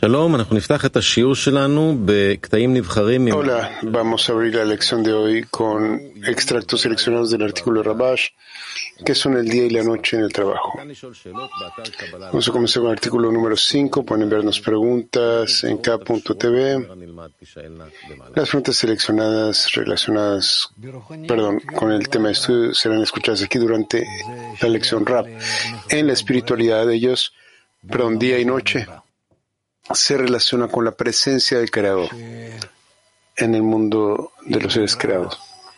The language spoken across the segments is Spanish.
Hola, vamos a abrir la lección de hoy con extractos seleccionados del artículo de Rabash, que son el día y la noche en el trabajo. Vamos a comenzar con el artículo número 5. Pueden enviarnos preguntas en k.tv. Las preguntas seleccionadas relacionadas, con el tema de estudio serán escuchadas aquí durante la lección Rab. En la espiritualidad de ellos, día y noche se relaciona con la presencia del Creador en el mundo de los seres creados,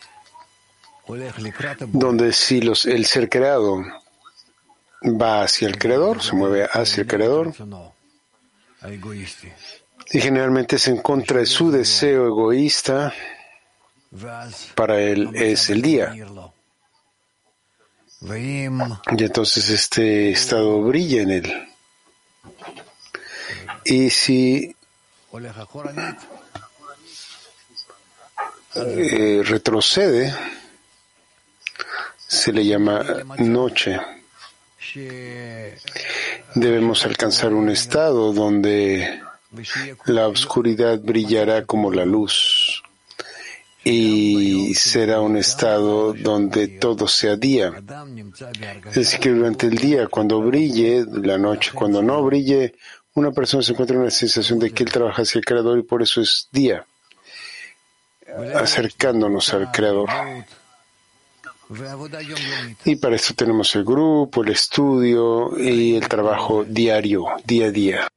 donde si el ser creado va hacia el Creador, se mueve hacia el Creador, y generalmente es en contra de su deseo egoísta, para él es el día. Y entonces este estado brilla en él. Y si retrocede, se le llama noche. Debemos alcanzar un estado donde la oscuridad brillará como la luz y será un estado donde todo sea día. Es decir, que durante el día, cuando brille, la noche, cuando no brille, una persona se encuentra en una sensación de que él trabaja hacia el Creador y por eso es día, acercándonos al Creador. Y para esto tenemos el grupo, el estudio y el trabajo diario, día a día.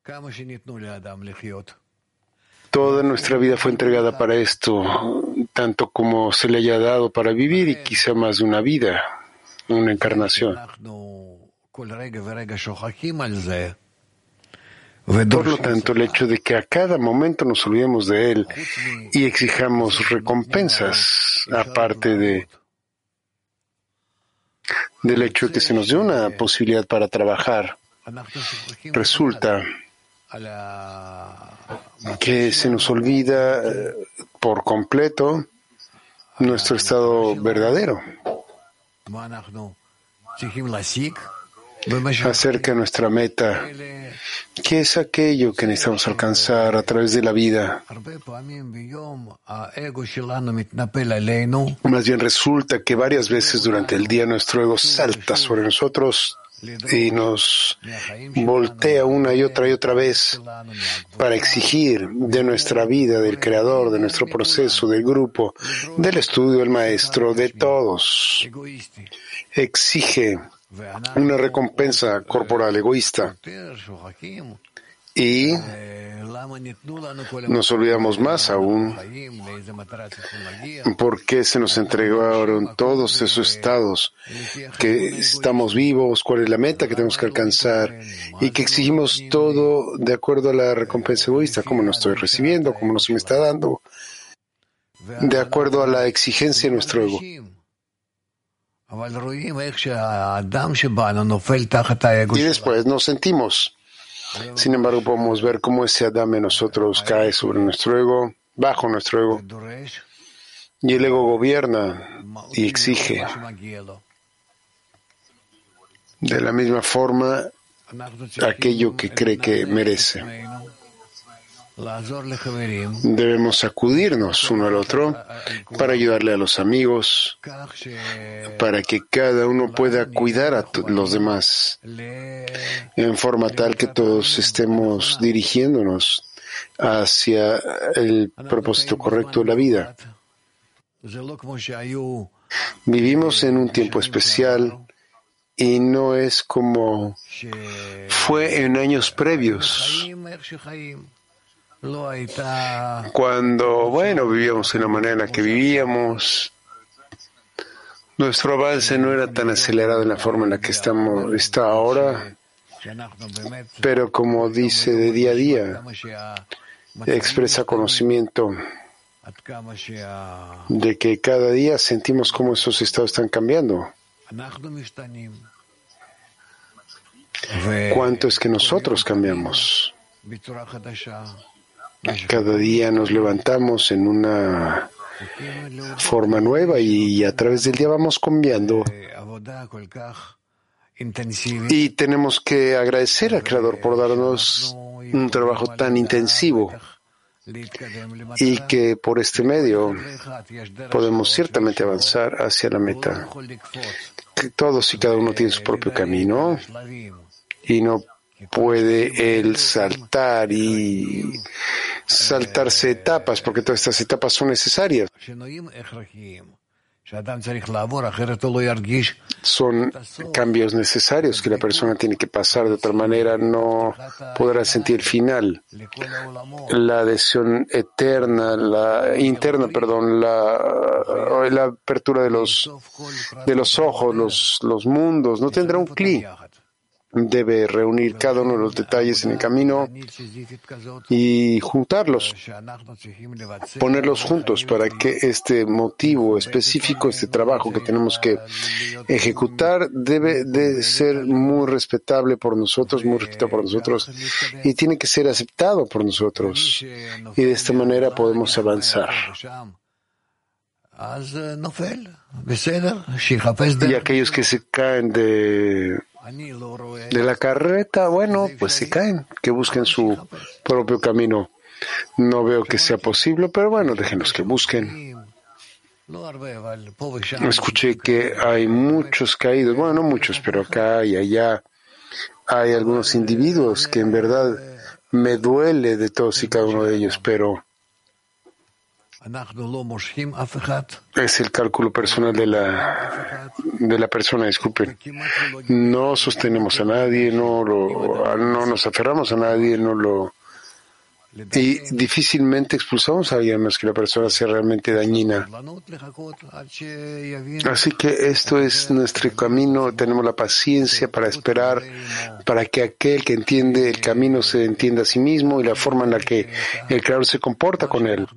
Toda nuestra vida fue entregada para esto, tanto como se le haya dado para vivir y quizá más de una vida, una encarnación. Por lo tanto, el hecho de que a cada momento nos olvidemos de él y exijamos recompensas, aparte del hecho de que se nos dé una posibilidad para trabajar, resulta que se nos olvida por completo nuestro estado verdadero acerca de nuestra meta, que es aquello que necesitamos alcanzar a través de la vida. Más bien resulta que varias veces durante el día nuestro ego salta sobre nosotros y nos voltea una y otra vez para exigir de nuestra vida, del Creador, de nuestro proceso, del grupo, del estudio, del maestro, de todos. Exige una recompensa corporal egoísta. Y nos olvidamos más aún por qué se nos entregaron todos esos estados, que estamos vivos, cuál es la meta que tenemos que alcanzar y que exigimos todo de acuerdo a la recompensa egoísta, cómo no estoy recibiendo, cómo no se me está dando, de acuerdo a la exigencia de nuestro ego. Y después nos sentimos. Sin embargo, podemos ver cómo ese Adam en nosotros cae sobre nuestro ego, bajo nuestro ego, y el ego gobierna y exige. De la misma forma, aquello que cree que merece. Debemos acudirnos uno al otro para ayudarle a los amigos, para que cada uno pueda cuidar a los demás, en forma tal que todos estemos dirigiéndonos hacia el propósito correcto de la vida. Vivimos en un tiempo especial y no es como fue en años previos, cuando, vivíamos de la manera en la que vivíamos. Nuestro avance no era tan acelerado en la forma en la que está ahora, pero como dice de día a día, expresa conocimiento de que cada día sentimos cómo esos estados están cambiando. ¿Cuánto es que nosotros cambiamos? Cada día nos levantamos en una forma nueva y a través del día vamos cambiando. Y tenemos que agradecer al Creador por darnos un trabajo tan intensivo y que por este medio podemos ciertamente avanzar hacia la meta. Que todos y cada uno tiene su propio camino y no puede él saltar y saltarse etapas, porque todas estas etapas son necesarias. Son cambios necesarios que la persona tiene que pasar, de otra manera no podrá sentir el final. La adhesión eterna, la apertura de los ojos, los mundos, no tendrá un cli. Debe reunir cada uno de los detalles en el camino y juntarlos, ponerlos juntos para que este motivo específico, este trabajo que tenemos que ejecutar, debe de ser muy respetable por nosotros, y tiene que ser aceptado por nosotros. Y de esta manera podemos avanzar. Y aquellos que se caen de la carreta, bueno, pues se caen, que busquen su propio camino. No veo que sea posible, pero bueno, déjenlos que busquen. Escuché que hay muchos caídos, bueno, no muchos, pero acá y allá hay algunos individuos que en verdad me duele de todos y cada uno de ellos, pero es el cálculo personal de la persona, disculpen. No sostenemos a nadie, no nos aferramos a nadie, y difícilmente expulsamos a alguien más que la persona sea realmente dañina. Así que esto es nuestro camino, tenemos la paciencia para esperar, para que aquel que entiende el camino se entienda a sí mismo y la forma en la que el Creador se comporta con él,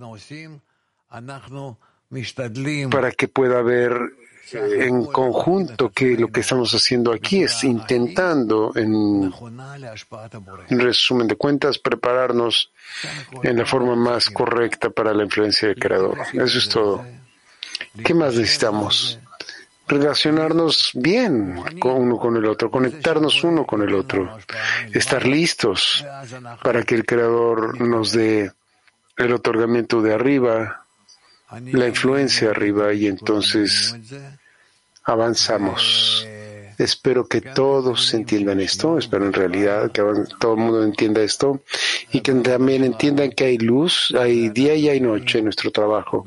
para que pueda ver en conjunto que lo que estamos haciendo aquí es intentando, en resumen de cuentas, prepararnos en la forma más correcta para la influencia del Creador. Eso es todo. ¿Qué más necesitamos? Relacionarnos bien uno con el otro, conectarnos uno con el otro, estar listos para que el Creador nos dé el otorgamiento de arriba, la influencia arriba, y entonces avanzamos. Espero que todos entiendan esto, espero en realidad que todo el mundo entienda esto y que también entiendan que hay luz, hay día y hay noche en nuestro trabajo.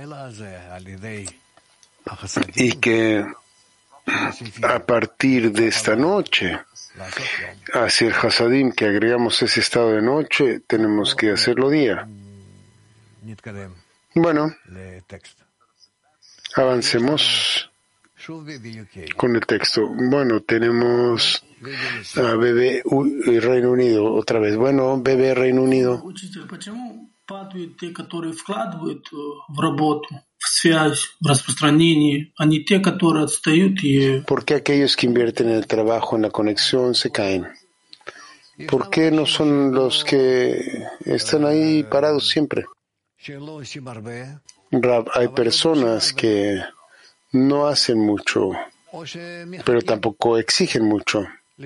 Y que a partir de esta noche, hacia el Hasadim, que agregamos ese estado de noche, tenemos que hacerlo día. Bueno, avancemos con el texto. Bueno, tenemos a Bebé Reino Unido otra vez. Bueno, Bebé Reino Unido. ¿Por qué aquellos que invierten en el trabajo, en la conexión, se caen? ¿Por qué no son los que están ahí parados siempre? Hay personas que no hacen mucho, pero tampoco exigen mucho,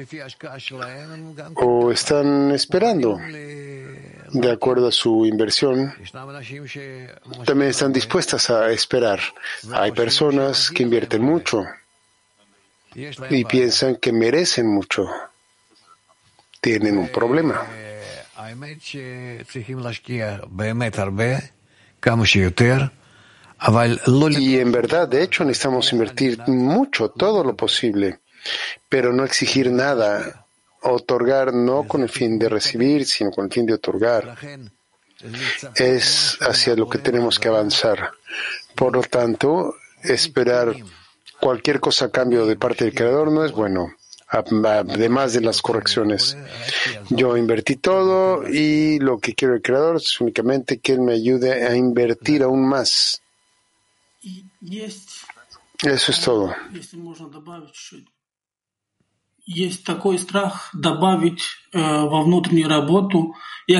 o están esperando de acuerdo a su inversión. También están dispuestas a esperar. Hay personas que invierten mucho y piensan que merecen mucho. Tienen un problema. Y en verdad, de hecho, necesitamos invertir mucho, todo lo posible, pero no exigir nada, otorgar no con el fin de recibir, sino con el fin de otorgar. Es hacia lo que tenemos que avanzar. Por lo tanto, esperar cualquier cosa a cambio de parte del Creador no es bueno, además de las correcciones. Yo invertí todo y lo que quiero el Creador es únicamente que Él me ayude a invertir aún más. Eso es todo. Есть такой страх добавить во внутреннюю работу.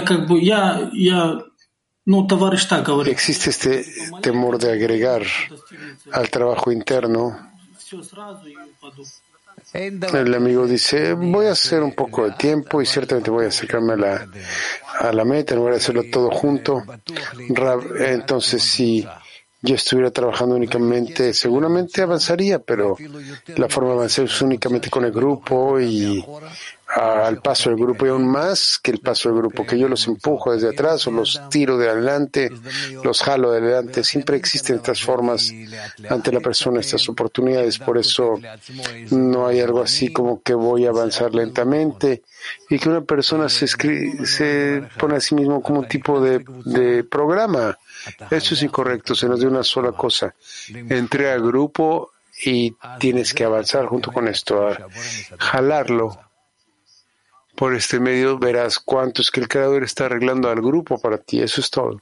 Товарищ так говорит. Existe este temor de agregar al trabajo interno El amigo dice, voy a hacer un poco de tiempo y ciertamente voy a acercarme a la meta, no voy a hacerlo todo junto. Entonces, si yo estuviera trabajando únicamente, seguramente avanzaría, pero la forma de avanzar es únicamente con el grupo y al paso del grupo, y aún más que el paso del grupo, que yo los empujo desde atrás o los tiro de adelante, los jalo de adelante. Siempre existen estas formas ante la persona, estas oportunidades. Por eso no hay algo así como que voy a avanzar lentamente y que una persona se pone a sí mismo como un tipo de programa. Eso es incorrecto, se nos dio una sola cosa. Entré al grupo y tienes que avanzar junto con esto, a jalarlo. Por este medio verás cuánto es que el Creador está arreglando al grupo para ti. Eso es todo.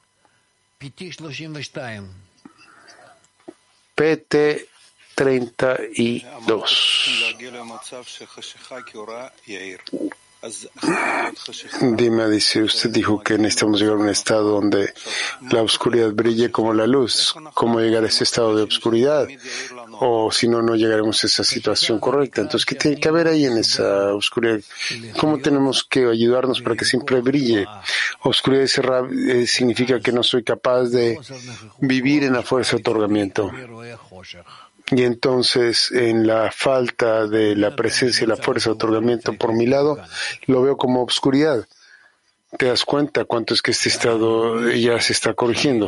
PT 32. Dima dice, usted dijo que necesitamos llegar a un estado donde la oscuridad brille como la luz. ¿Cómo llegar a ese estado de oscuridad? O si no, no llegaremos a esa situación correcta. Entonces, ¿qué tiene que haber ahí en esa oscuridad? ¿Cómo tenemos que ayudarnos para que siempre brille? Oscuridad significa que no soy capaz de vivir en la fuerza de otorgamiento. Y entonces, en la falta de la presencia y la fuerza de otorgamiento por mi lado, lo veo como obscuridad. ¿Te das cuenta cuánto es que este estado ya se está corrigiendo?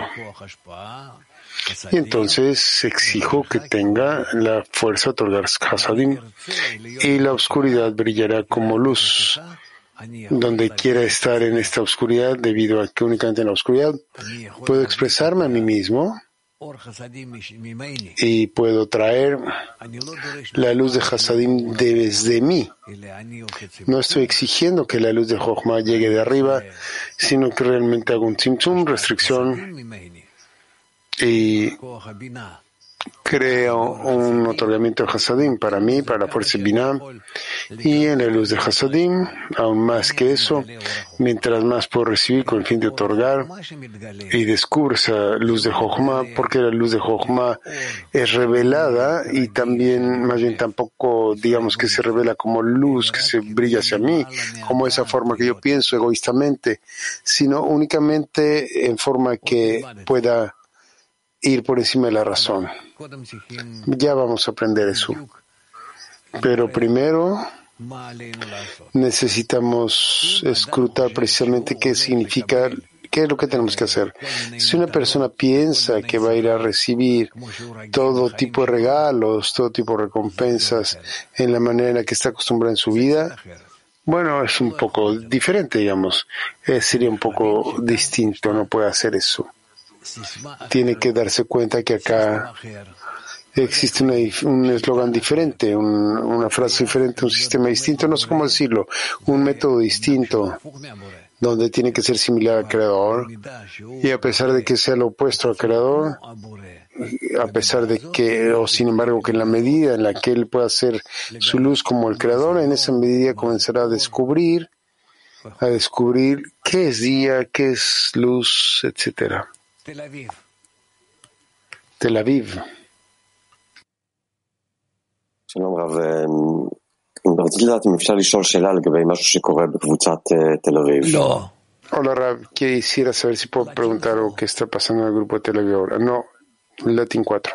Y entonces exijo que tenga la fuerza de otorgar Hasadim y la oscuridad brillará como luz. Donde quiera estar en esta oscuridad, debido a que únicamente en la oscuridad puedo expresarme a mí mismo y puedo traer la luz de Hasadim desde mí. No estoy exigiendo que la luz de Jochma llegue de arriba, sino que realmente hago un tzimtzum, restricción, y creo un otorgamiento de Hasadim para mí, para la fuerza Binah, y en la luz de Hasadim, aún más que eso, mientras más puedo recibir con el fin de otorgar, y descubro esa luz de Jochma, porque la luz de Jochma es revelada y también, más bien tampoco, digamos que se revela como luz que se brilla hacia mí, como esa forma que yo pienso egoístamente, sino únicamente en forma que pueda ir por encima de la razón. Ya vamos a aprender eso. Pero primero necesitamos escrutar precisamente qué significa, qué es lo que tenemos que hacer. Si una persona piensa que va a ir a recibir todo tipo de regalos, todo tipo de recompensas en la manera en la que está acostumbrada en su vida, bueno, es un poco diferente, digamos. Sería un poco distinto, no puede hacer eso. Tiene que darse cuenta que acá existe un eslogan diferente, una frase diferente, un sistema distinto, no sé cómo decirlo, un método distinto, donde tiene que ser similar al Creador, y a pesar de que sea lo opuesto al Creador, a pesar de que, o sin embargo, que en la medida en la que Él pueda hacer su luz como el Creador, en esa medida comenzará a descubrir qué es día, qué es luz, etcétera. Tel Aviv. שלום רב, רציתי לדעת אם אפשר לשאול שאלה לגבי משהו שקורה בקבוצת תל אביב. לא. Hola Rab, quisiera saber si puedo preguntar algo que está pasando en el grupo de Tel Aviv ahora. No, Latin 4.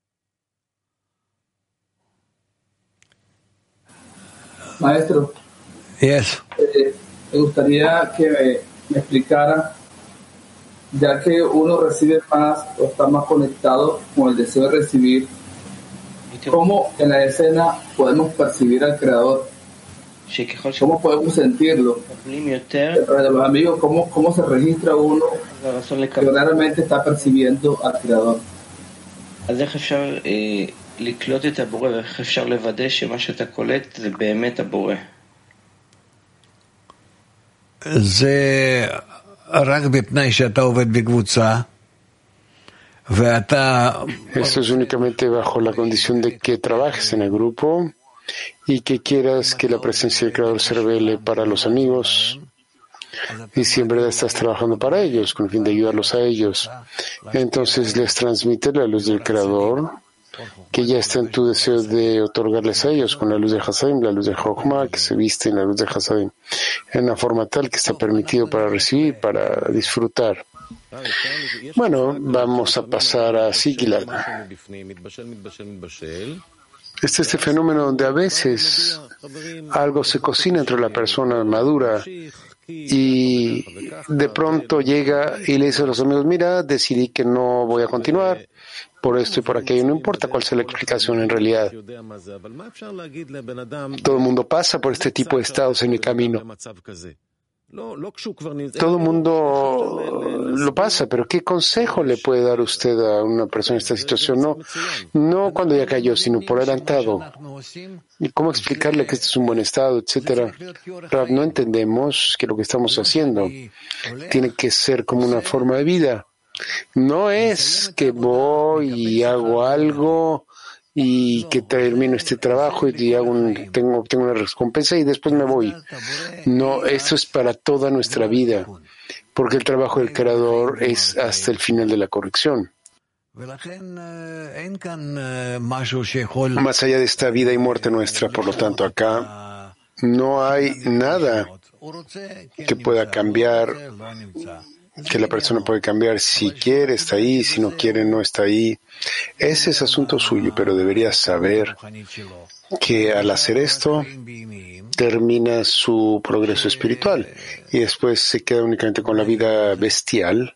Maestro. Yes. Me gustaría que me explicara, ya que uno recibe más o está más conectado con el deseo de recibir, ¿cómo en la escena podemos percibir al Creador? ¿Cómo podemos sentirlo? Para los amigos, ¿cómo se registra uno que realmente está percibiendo al Creador? אז איך אפשר לקלוט את הבורא ואיך אפשר לוודא שמה שאתה קולט זה באמת הבורא? זה רק בפני שאתה עובד בקבוצה Esto es únicamente bajo la condición de que trabajes en el grupo y que quieras que la presencia del Creador se revele para los amigos. Y si en verdad estás trabajando para ellos, con el fin de ayudarlos a ellos, entonces les transmite la luz del Creador que ya está en tu deseo de otorgarles a ellos con la luz de Hasadim, la luz de Jochma, que se viste en la luz de Hasadim, en una forma tal que está permitido para recibir, para disfrutar. Bueno, vamos a pasar a Sigilad. Este fenómeno donde a veces algo se cocina entre la persona madura y de pronto llega y le dice a los amigos, mira, decidí que no voy a continuar por esto y por aquello, no importa cuál sea la explicación en realidad. Todo el mundo pasa por este tipo de estados en el camino. Todo el mundo lo pasa, pero ¿qué consejo le puede dar usted a una persona en esta situación? No cuando ya cayó, sino por adelantado. ¿Y cómo explicarle que este es un buen estado, etcétera? No entendemos que lo que estamos haciendo tiene que ser como una forma de vida. No es que voy y hago algo y que termino este trabajo y tengo una recompensa y después me voy. No, esto es para toda nuestra vida, porque el trabajo del Creador es hasta el final de la corrección. Más allá de esta vida y muerte nuestra, por lo tanto, acá no hay nada que pueda cambiar, que la persona puede cambiar. Si quiere, está ahí; si no quiere, no está ahí. Ese es asunto suyo, pero debería saber que al hacer esto termina su progreso espiritual y después se queda únicamente con la vida bestial.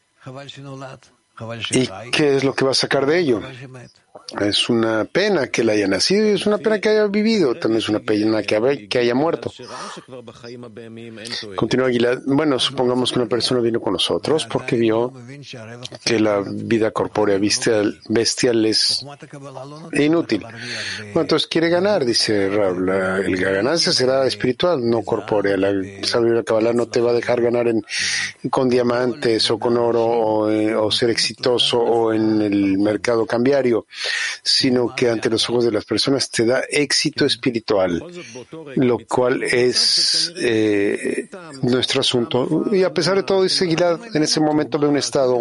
¿Y qué es lo que va a sacar de ello? Es una pena que él haya nacido y es una pena que haya vivido. También es una pena que haya muerto. Continúa Gilad. Bueno, supongamos que una persona vino con nosotros porque vio que la vida corpórea bestial es inútil. Bueno, entonces quiere ganar, dice Rav. La ganancia será espiritual, no corpórea. La sabiduría de la Kabbalah no te va a dejar ganar con diamantes o con oro o ser exitoso o en el mercado cambiario, sino que ante los ojos de las personas te da éxito espiritual, lo cual es nuestro asunto. Y a pesar de todo, dice Gilad, en ese momento ve un estado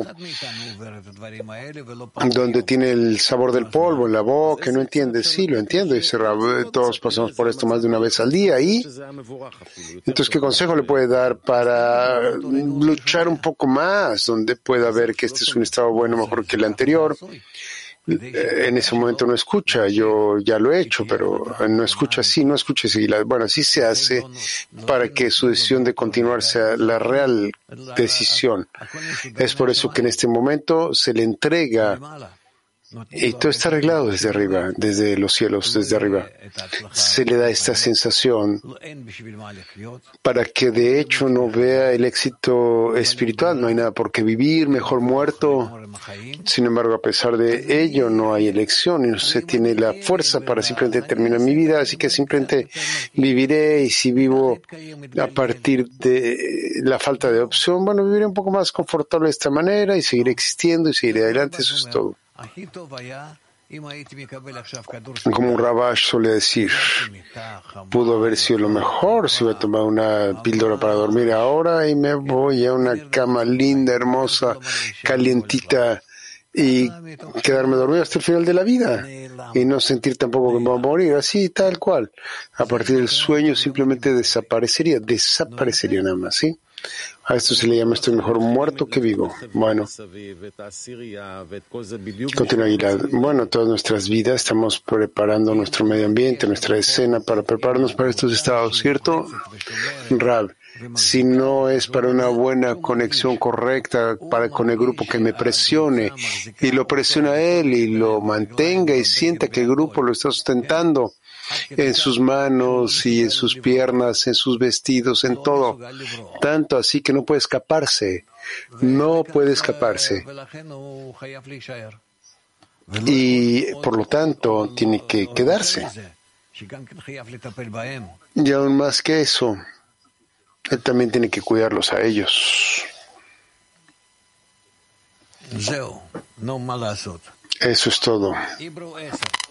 donde tiene el sabor del polvo en la boca, no entiende. Sí, lo entiendo, dice Rab, todos pasamos por esto más de una vez al día. Y entonces, ¿qué consejo le puede dar para luchar un poco más, donde pueda ver que este es un estado bueno mejor que el anterior? En ese momento no escucha, yo ya lo he hecho, pero no escucha así, no escucha seguir. Bueno, así se hace para que su decisión de continuar sea la real decisión. Es por eso que en este momento se le entrega y todo está arreglado desde arriba, desde los cielos, desde arriba. Se le da esta sensación para que de hecho no vea el éxito espiritual. No hay nada por qué vivir, mejor muerto. Sin embargo, a pesar de ello, no hay elección y no se tiene la fuerza para simplemente terminar mi vida. Así que simplemente viviré, y si vivo a partir de la falta de opción, bueno, viviré un poco más confortable de esta manera y seguiré existiendo y seguiré adelante. Eso es todo. Como un Rabash suele decir, pudo haber sido lo mejor si hubiera tomado una píldora para dormir ahora y me voy a una cama linda, hermosa, calientita y quedarme dormido hasta el final de la vida y no sentir tampoco que me voy a morir, así tal cual. A partir del sueño simplemente desaparecería nada más, ¿sí? A esto se le llama estoy mejor muerto que vivo. Bueno, continúa Gilad. Bueno, todas nuestras vidas estamos preparando nuestro medio ambiente, nuestra escena para prepararnos para estos estados, ¿cierto? Rab, si no es para una buena conexión correcta con el grupo que me presione y lo presiona a él y lo mantenga y sienta que el grupo lo está sustentando en sus manos y en sus piernas, en sus vestidos, en todo. Tanto así que no puede escaparse. No puede escaparse. Y por lo tanto tiene que quedarse. Y aún más que eso, él también tiene que cuidarlos a ellos. Eso es todo.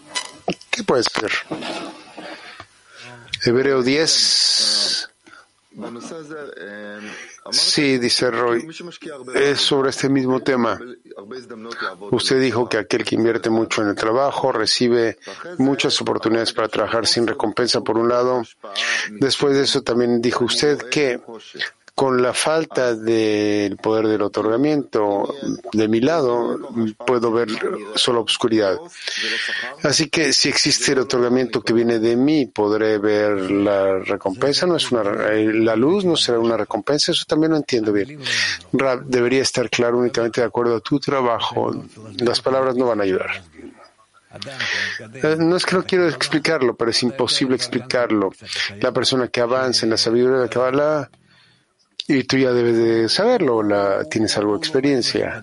¿Qué puede ser? Hebreo 10, Sí, dice Roy, es sobre este mismo tema. Usted dijo que aquel que invierte mucho en el trabajo recibe muchas oportunidades para trabajar sin recompensa por un lado. Después de eso también dijo usted que con la falta del poder del otorgamiento de mi lado, puedo ver solo oscuridad. Así que si existe el otorgamiento que viene de mí, podré ver la recompensa. No es la luz no será una recompensa. Eso también lo entiendo bien. Rab, debería estar claro únicamente de acuerdo a tu trabajo. Las palabras no van a ayudar. No es que no quiero explicarlo, pero es imposible explicarlo. La persona que avanza en la sabiduría de la Kabbalah, y tú ya debes de saberlo, tienes algo de experiencia.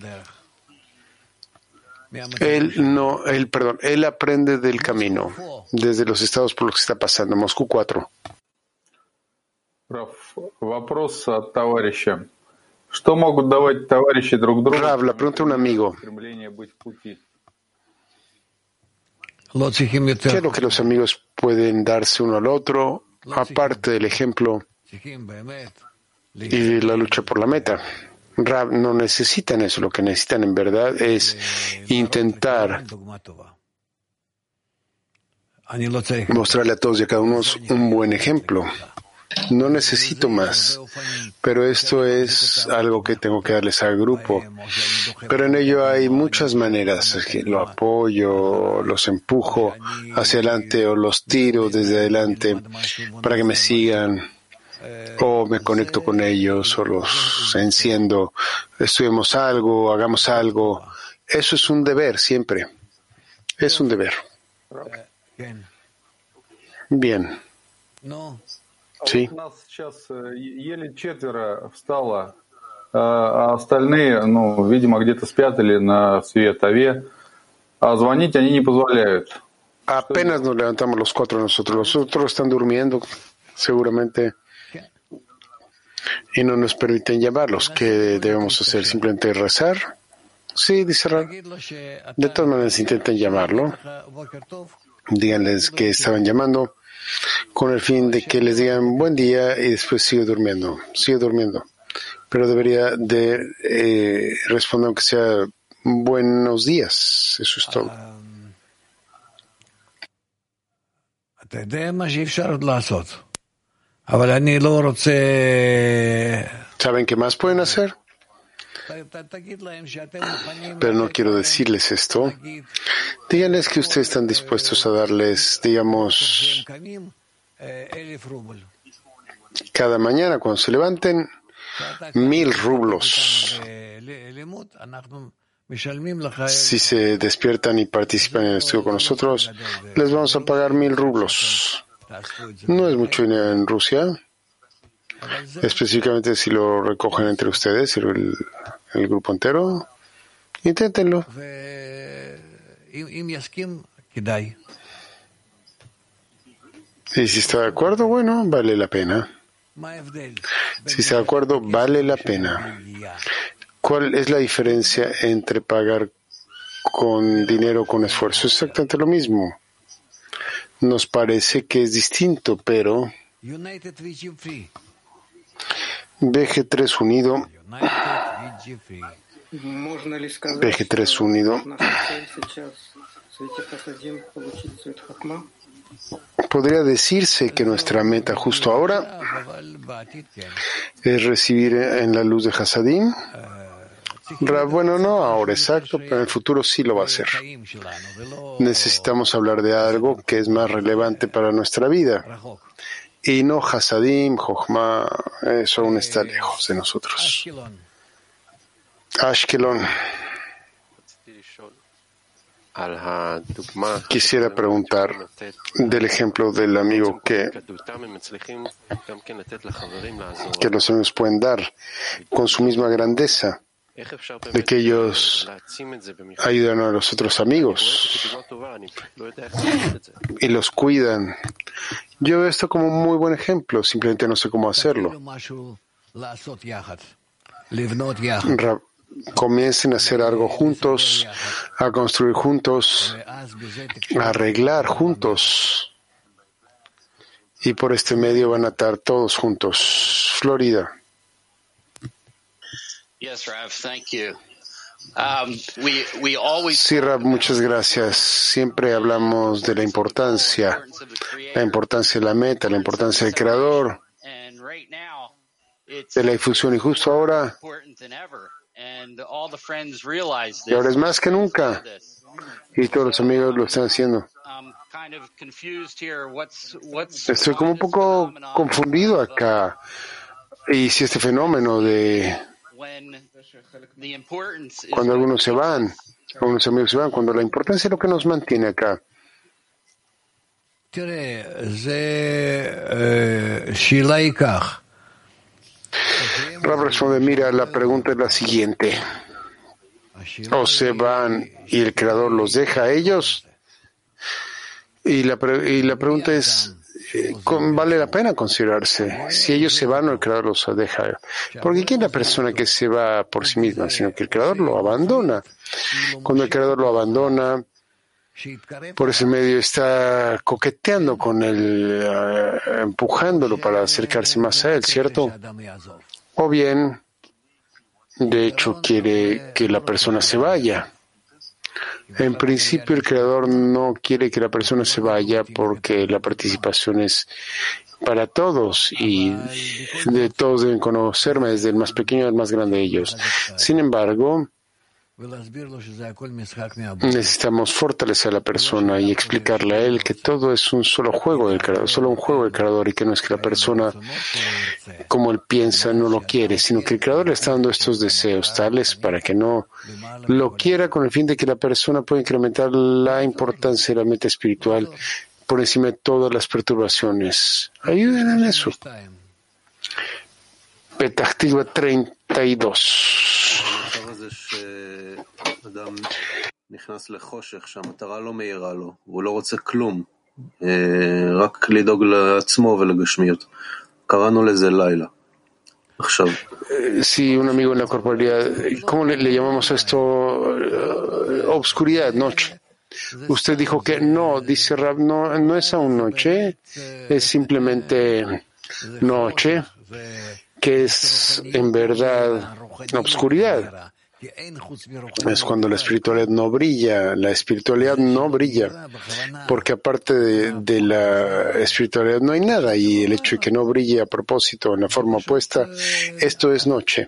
Él aprende del camino, desde los estados por los que está pasando. Moscú 4. Rav, la pregunta de un amigo. ¿Qué es lo que los amigos pueden darse uno al otro, aparte del ejemplo y la lucha por la meta? Rab, no necesitan eso. Lo que necesitan en verdad es intentar mostrarle a todos y a cada uno un buen ejemplo. No necesito más, pero esto es algo que tengo que darles al grupo. Pero en ello hay muchas maneras. Lo apoyo, los empujo hacia adelante o los tiro desde adelante para que me sigan. O me conecto con ellos, o los enciendo, estudiemos algo, hagamos algo. Eso es un deber siempre. Es un deber. Bien. Sí. Apenas nos levantamos los 4 nosotros. Los otros están durmiendo, seguramente. Y no nos permiten llamarlos. ¿Qué debemos hacer? ¿Simplemente rezar? Sí, dice Rab. De todas maneras, intenten llamarlo. Díganles que estaban llamando con el fin de que les digan buen día y después sigue durmiendo. Pero debería de responder aunque sea buenos días. Eso es todo. ¿Saben qué más pueden hacer? Pero no quiero decirles esto. Díganles que ustedes están dispuestos a darles, digamos, cada mañana cuando se levanten, 1,000 rublos. Si se despiertan y participan en el estudio con nosotros, les vamos a pagar 1,000 rublos. No es mucho dinero en Rusia, específicamente si lo recogen entre ustedes, el grupo entero. Inténtenlo. Y si está de acuerdo, bueno, vale la pena. Si está de acuerdo, vale la pena. ¿Cuál es la diferencia entre pagar con dinero o con esfuerzo? Es exactamente lo mismo. Nos parece que es distinto, pero VG3 unido. VG3 unido. Podría decirse que nuestra meta justo ahora es recibir en la luz de Hasadim. Bueno, no ahora exacto, pero en el futuro sí lo va a hacer. Necesitamos hablar de algo que es más relevante para nuestra vida. Y no Hasadim, Jochma, eso aún está lejos de nosotros. Ashkelon. Quisiera preguntar del ejemplo del amigo que los amigos pueden dar con su misma grandeza, de que ellos ayudan a los otros amigos y los cuidan. Yo veo esto como un muy buen ejemplo, simplemente no sé cómo hacerlo. Comiencen a hacer algo juntos, a construir juntos, a arreglar juntos. y por este medio van a estar todos juntos. Florida. Yes, Rav, thank you. Sí, Rab, muchas gracias. Siempre hablamos de la importancia de la meta, la importancia del Creador, de la difusión, y justo ahora, y ahora es más que nunca, y todos los amigos lo están haciendo. Estoy como un poco confundido acá, y si este fenómeno de cuando algunos se van, algunos amigos se van, cuando la importancia es lo que nos mantiene acá. Rab responde, mira, la pregunta es la siguiente. O se van y el Creador los deja a ellos. Y la pregunta es, ¿vale la pena considerarse si ellos se van o el Creador los deja? Porque ¿quién es la persona que se va por sí misma? Sino que el Creador lo abandona. Cuando el Creador lo abandona, por ese medio está coqueteando con él, empujándolo para acercarse más a él, ¿cierto? O bien, de hecho, quiere que la persona se vaya. En principio, el Creador no quiere que la persona se vaya porque la participación es para todos y de todos deben conocerme, desde el más pequeño al más grande de ellos. Sin embargo, necesitamos fortalecer a la persona y explicarle a él que todo es un solo juego del Creador, solo un juego del Creador, y que no es que la persona, como él piensa, no lo quiere, sino que el Creador le está dando estos deseos tales para que no lo quiera, con el fin de que la persona pueda incrementar la importancia de la meta espiritual por encima de todas las perturbaciones. Ayuden en eso. Petah Tikva 32. נכנס לחושך שהמטרה לא מאירה לו, והוא לא רוצה כלום, רק לדאוג לעצמו ולגשמיות. קראנו לזה לילה. עכשיו. Sí, un amigo en la corporalidad, ¿cómo le llamamos a esto? Obscuridad, noche. Usted dijo que no, dice Rab, no es aún noche, es simplemente noche, que es en verdad obscuridad. Es cuando la espiritualidad no brilla, porque aparte de la espiritualidad no hay nada, y el hecho de que no brille a propósito en la forma opuesta, esto es noche.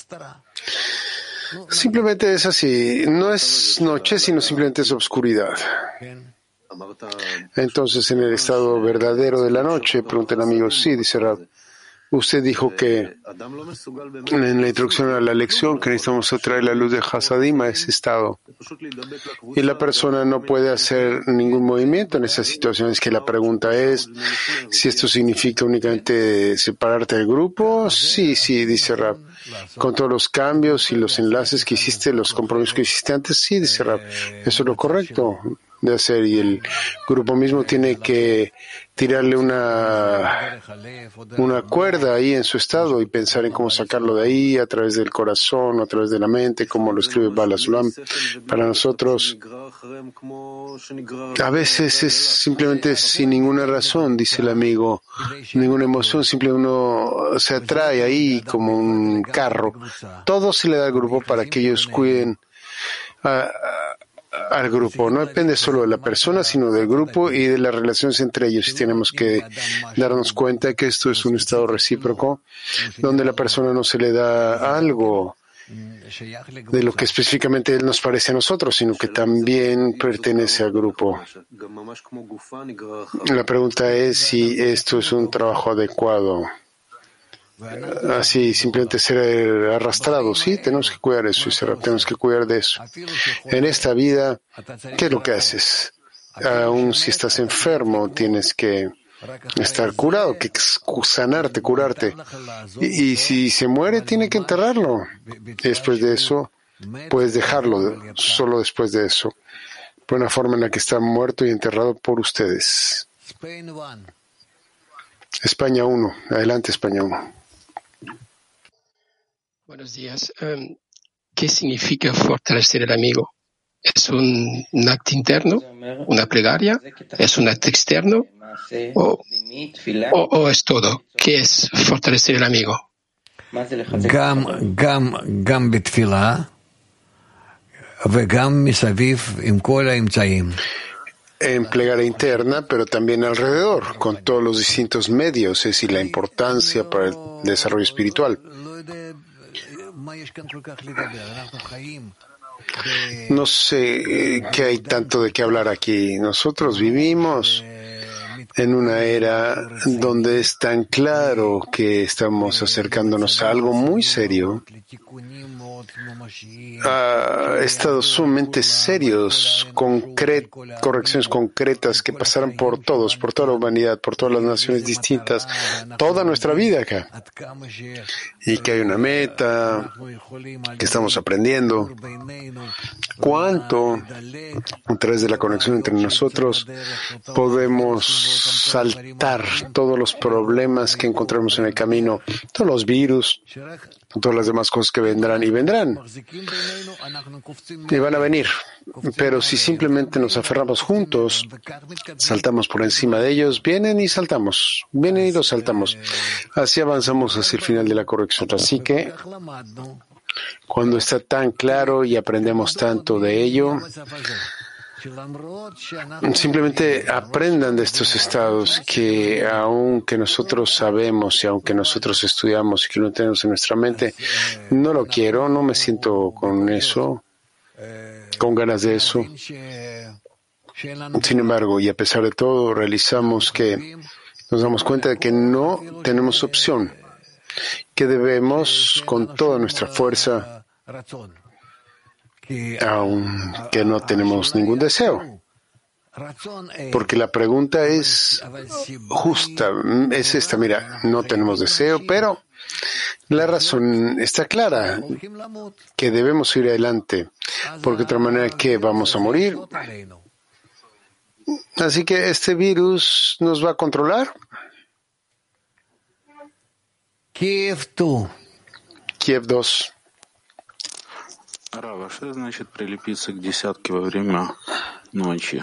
Simplemente es así, no es noche, sino simplemente es obscuridad. Entonces, en el estado verdadero de la noche, pregunta el amigo, sí, dice Rab. Usted dijo que en la introducción a la lección que necesitamos atraer la luz de Hasadim a ese estado. Y la persona no puede hacer ningún movimiento en esas situaciones, que la pregunta es si esto significa únicamente separarte del grupo. Sí, dice Rab. Con todos los cambios y los enlaces que hiciste, los compromisos que hiciste antes, sí, dice Rab. Eso es lo correcto de hacer, y el grupo mismo tiene que tirarle una cuerda ahí en su estado y pensar en cómo sacarlo de ahí a través del corazón, a través de la mente, como lo escribe Bala Sulam. Para nosotros, a veces es simplemente sin ninguna razón, dice el amigo, ninguna emoción, simplemente uno se atrae ahí como un carro. Todo se le da al grupo para que ellos cuiden al grupo. No depende solo de la persona, sino del grupo y de las relaciones entre ellos. Y tenemos que darnos cuenta que esto es un estado recíproco, donde la persona no se le da algo de lo que específicamente él nos parece a nosotros, sino que también pertenece al grupo. La pregunta es si esto es un trabajo adecuado. Así, simplemente ser arrastrado. Sí, tenemos que cuidar eso, tenemos que cuidar de eso. En esta vida, ¿qué es lo que haces? Aún si estás enfermo, tienes que estar curado, que sanarte, curarte. Y si se muere, tiene que enterrarlo. Y después de eso, puedes dejarlo, solo después de eso. Por una forma en la que está muerto y enterrado por ustedes. España 1. Adelante, España 1. Buenos días. ¿Qué significa fortalecer el amigo? ¿Es un acto interno, una plegaria? ¿Es un acto externo? ¿O es todo? ¿Qué es fortalecer el amigo? גם בתפילה וגם מסביב עם כל האמצעים. En plegaria interna, pero también alrededor, con todos los distintos medios, es decir, la importancia para el desarrollo espiritual. No sé qué hay tanto de qué hablar aquí. Nosotros vivimos en una era donde es tan claro que estamos acercándonos a algo muy serio, a estados sumamente serios, correcciones concretas que pasarán por todos, por toda la humanidad, por todas las naciones distintas, toda nuestra vida acá. Y que hay una meta, que estamos aprendiendo. ¿Cuánto, a través de la conexión entre nosotros, podemos saltar todos los problemas que encontremos en el camino, todos los virus, todas las demás cosas que vendrán y vendrán y van a venir, pero si simplemente nos aferramos juntos, saltamos por encima de ellos, vienen y saltamos, vienen y los saltamos, así avanzamos hacia el final de la corrección. Así que cuando está tan claro y aprendemos tanto de ello, simplemente aprendan de estos estados que aunque nosotros sabemos y aunque nosotros estudiamos y que lo tenemos en nuestra mente, no lo quiero, no me siento con eso, con ganas de eso. Sin embargo, y a pesar de todo, realizamos que nos damos cuenta de que no tenemos opción, que debemos con toda nuestra fuerza, aunque no tenemos ningún deseo. Porque la pregunta es justa, es esta, mira, no tenemos deseo, pero la razón está clara, que debemos ir adelante, porque de otra manera que vamos a morir. Así que este virus nos va a controlar. Kiev 2. Kiev 2. Рав, а что значит прилепиться к десятке во время ночи?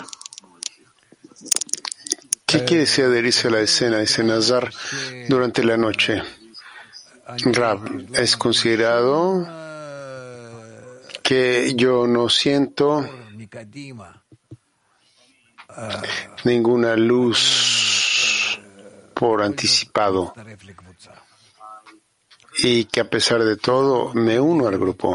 ¿Qué quiere decir adherirse a la escena de Senazar durante la noche? Rav, es considerado que yo no siento ninguna luz por anticipado y que a pesar de todo me uno al grupo.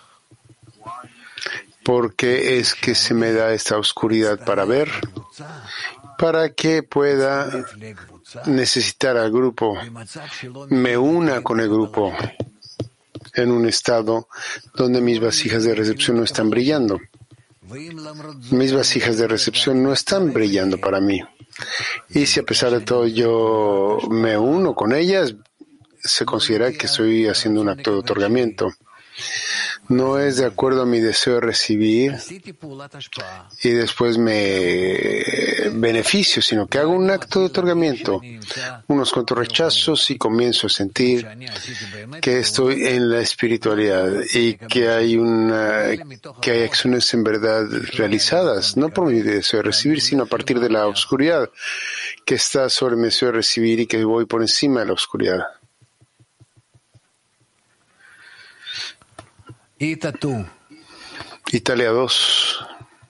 Porque es que se me da esta oscuridad para ver, para que pueda necesitar al grupo, me una con el grupo en un estado donde mis vasijas de recepción no están brillando. Mis vasijas de recepción no están brillando para mí. Y si a pesar de todo yo me uno con ellas, se considera que estoy haciendo un acto de otorgamiento. No es de acuerdo a mi deseo de recibir y después me beneficio, sino que hago un acto de otorgamiento, unos cuantos rechazos y comienzo a sentir que estoy en la espiritualidad y que hay acciones en verdad realizadas, no por mi deseo de recibir, sino a partir de la oscuridad que está sobre mi deseo de recibir y que voy por encima de la oscuridad. Italia 2.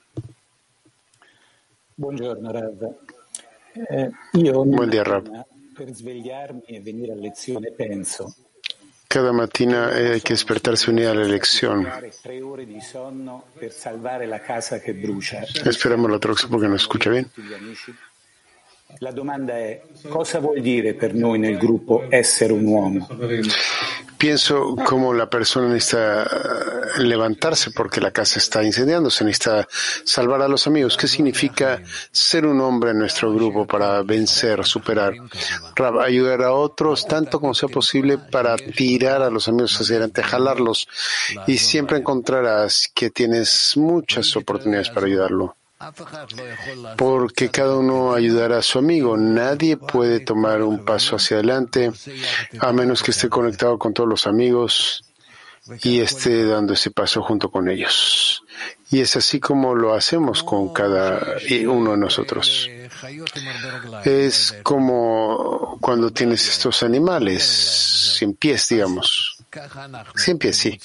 Buongiorno Rav. Buen día, Rav. Per svegliarmi e venire a lezione penso. Cada mattina hay que despertarse unida a la lección. 3 ore di sonno per salvare la casa che brucia. Esperamos la traducción porque no escucha bien. La domanda è: cosa vuol dire per noi nel gruppo essere un uomo? Pienso cómo la persona necesita levantarse porque la casa está incendiándose, necesita salvar a los amigos. ¿Qué significa ser un hombre en nuestro grupo para vencer, superar? Ayudar a otros tanto como sea posible para tirar a los amigos hacia adelante, jalarlos, y siempre encontrarás que tienes muchas oportunidades para ayudarlo. Porque cada uno ayudará a su amigo. Nadie puede tomar un paso hacia adelante a menos que esté conectado con todos los amigos y esté dando ese paso junto con ellos. Y es así como lo hacemos con cada uno de nosotros. Es como cuando tienes estos animales sin pies, digamos. Sin pies, sí.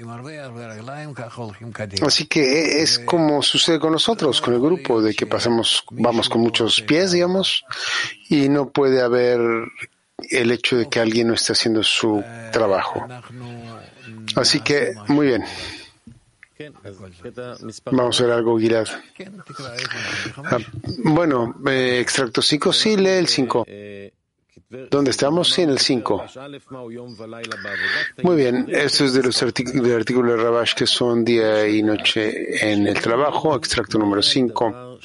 Así que es como sucede con nosotros, con el grupo, de que vamos con muchos pies, digamos, y no puede haber el hecho de que alguien no esté haciendo su trabajo. Así que, muy bien. Vamos a ver algo, Gilad. Bueno, extracto 5, sí, lee el 5. ¿Dónde estamos? Sí, en el 5. Muy bien, esto es del artículo de Rabash, que son día y noche en el trabajo, extracto número 5.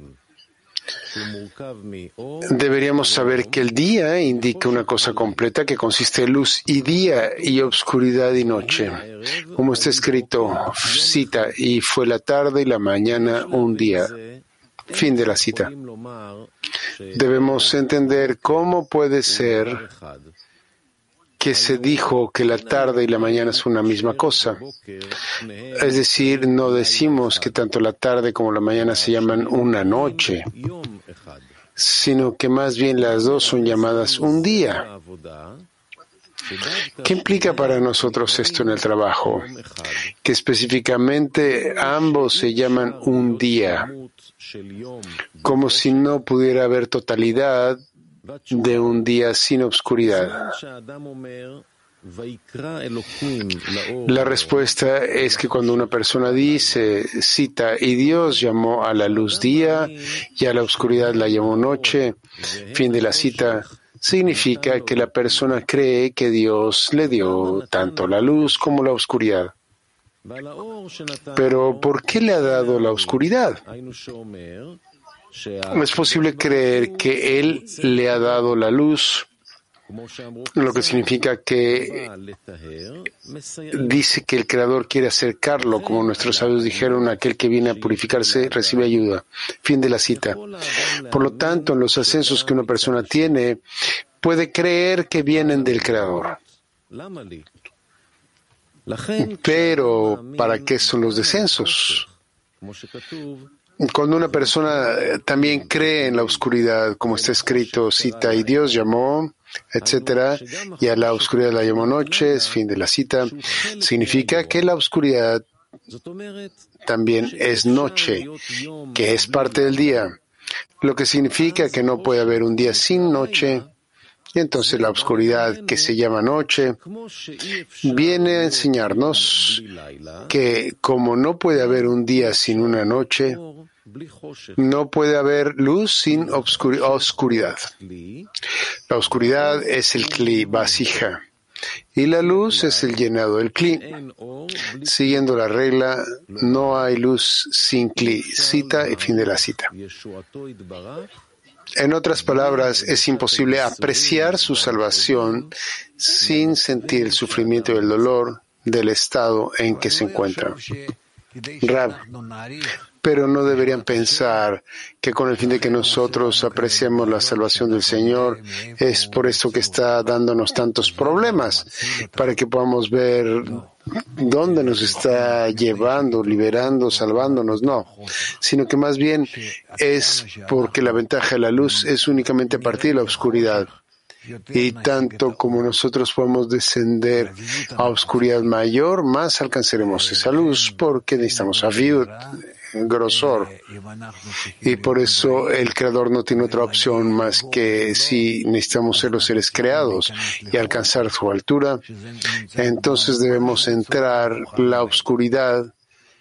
Deberíamos saber que el día indica una cosa completa que consiste en luz y día y obscuridad y noche. Como está escrito, cita, y fue la tarde y la mañana un día. Fin de la cita. Debemos entender cómo puede ser que se dijo que la tarde y la mañana son una misma cosa. Es decir, no decimos que tanto la tarde como la mañana se llaman una noche, sino que más bien las dos son llamadas un día. ¿Qué implica para nosotros esto en el trabajo? Que específicamente ambos se llaman un día, como si no pudiera haber totalidad de un día sin obscuridad. La respuesta es que cuando una persona dice, cita, y Dios llamó a la luz día y a la oscuridad la llamó noche, fin de la cita, significa que la persona cree que Dios le dio tanto la luz como la oscuridad. Pero ¿por qué le ha dado la oscuridad? Es posible creer que Él le ha dado la luz, lo que significa que dice que el Creador quiere acercarlo, como nuestros sabios dijeron, aquel que viene a purificarse recibe ayuda. Fin de la cita. Por lo tanto, en los ascensos que una persona tiene, puede creer que vienen del Creador. Pero, ¿para qué son los descensos? Cuando una persona también cree en la oscuridad, como está escrito, cita, y Dios llamó, etcétera, y a la oscuridad la llamó noche, es fin de la cita, significa que la oscuridad también es noche, que es parte del día, lo que significa que no puede haber un día sin noche. Y entonces la oscuridad, que se llama noche, viene a enseñarnos que como no puede haber un día sin una noche, no puede haber luz sin oscuridad. La oscuridad es el kli, vasija, y la luz es el llenado del kli. Siguiendo la regla, no hay luz sin kli. Cita y fin de la cita. En otras palabras, es imposible apreciar su salvación sin sentir el sufrimiento y el dolor del estado en que se encuentra. Rab, pero no deberían pensar que con el fin de que nosotros apreciemos la salvación del Señor, es por esto que está dándonos tantos problemas, para que podamos ver dónde nos está llevando, liberando, salvándonos. No, sino que más bien es porque la ventaja de la luz es únicamente a partir de la oscuridad. Y tanto como nosotros podemos descender a oscuridad mayor, más alcanzaremos esa luz, porque necesitamos aviud, grosor. Y por eso el Creador no tiene otra opción más que si necesitamos ser los seres creados y alcanzar su altura, entonces debemos entrar a la oscuridad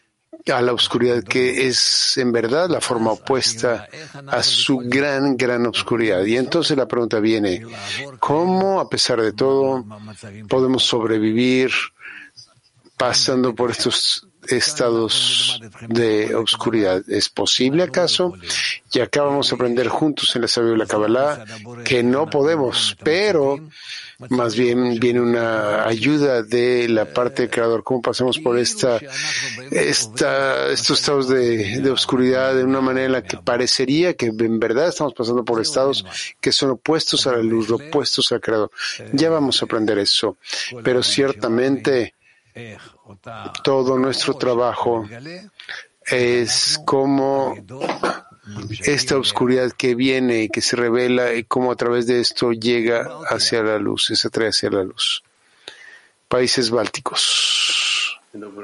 que es en verdad la forma opuesta a su gran oscuridad. Y entonces la pregunta viene, ¿cómo a pesar de todo podemos sobrevivir pasando por estos estados de oscuridad? ¿Es posible acaso? Y acá vamos a aprender juntos en la sabiduría de la Kabbalah que no podemos, pero más bien viene una ayuda de la parte del Creador. ¿Cómo pasamos por estos estados de oscuridad de una manera en la que parecería que en verdad estamos pasando por estados que son opuestos a la luz, opuestos al Creador? Ya vamos a aprender eso, pero ciertamente todo nuestro trabajo es como esta oscuridad que viene y que se revela y cómo a través de esto llega hacia la luz, se atrae hacia la luz. Países bálticos.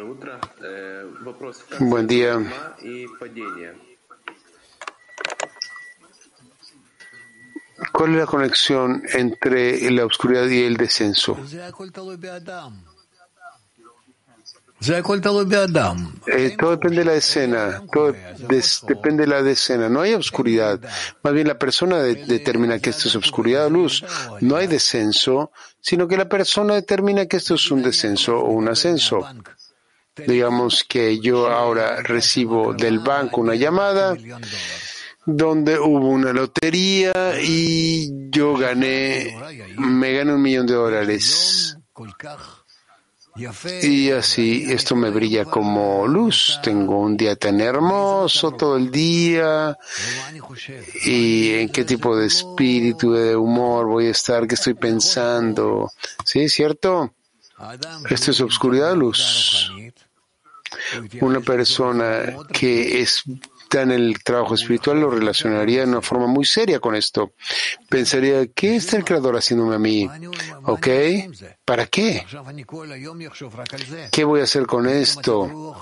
Buen día. ¿Cuál es la conexión entre la oscuridad y el descenso? Todo depende de la escena, depende de la escena. No hay oscuridad, más bien la persona determina que esto es oscuridad o luz. No hay descenso, sino que la persona determina que esto es un descenso o un ascenso. Digamos que yo ahora recibo del banco una llamada donde hubo una lotería y yo me gané $1 millón. Y así esto me brilla como luz. Tengo un día tan hermoso todo el día. ¿Y en qué tipo de espíritu, de humor voy a estar? ¿Qué estoy pensando? ¿Sí, cierto? Esto es oscuridad o luz. Una persona que está en el trabajo espiritual lo relacionaría de una forma muy seria con esto. Pensaría, ¿qué está el Creador haciéndome a mí? ¿Ok? ¿Para qué? ¿Qué voy a hacer con esto?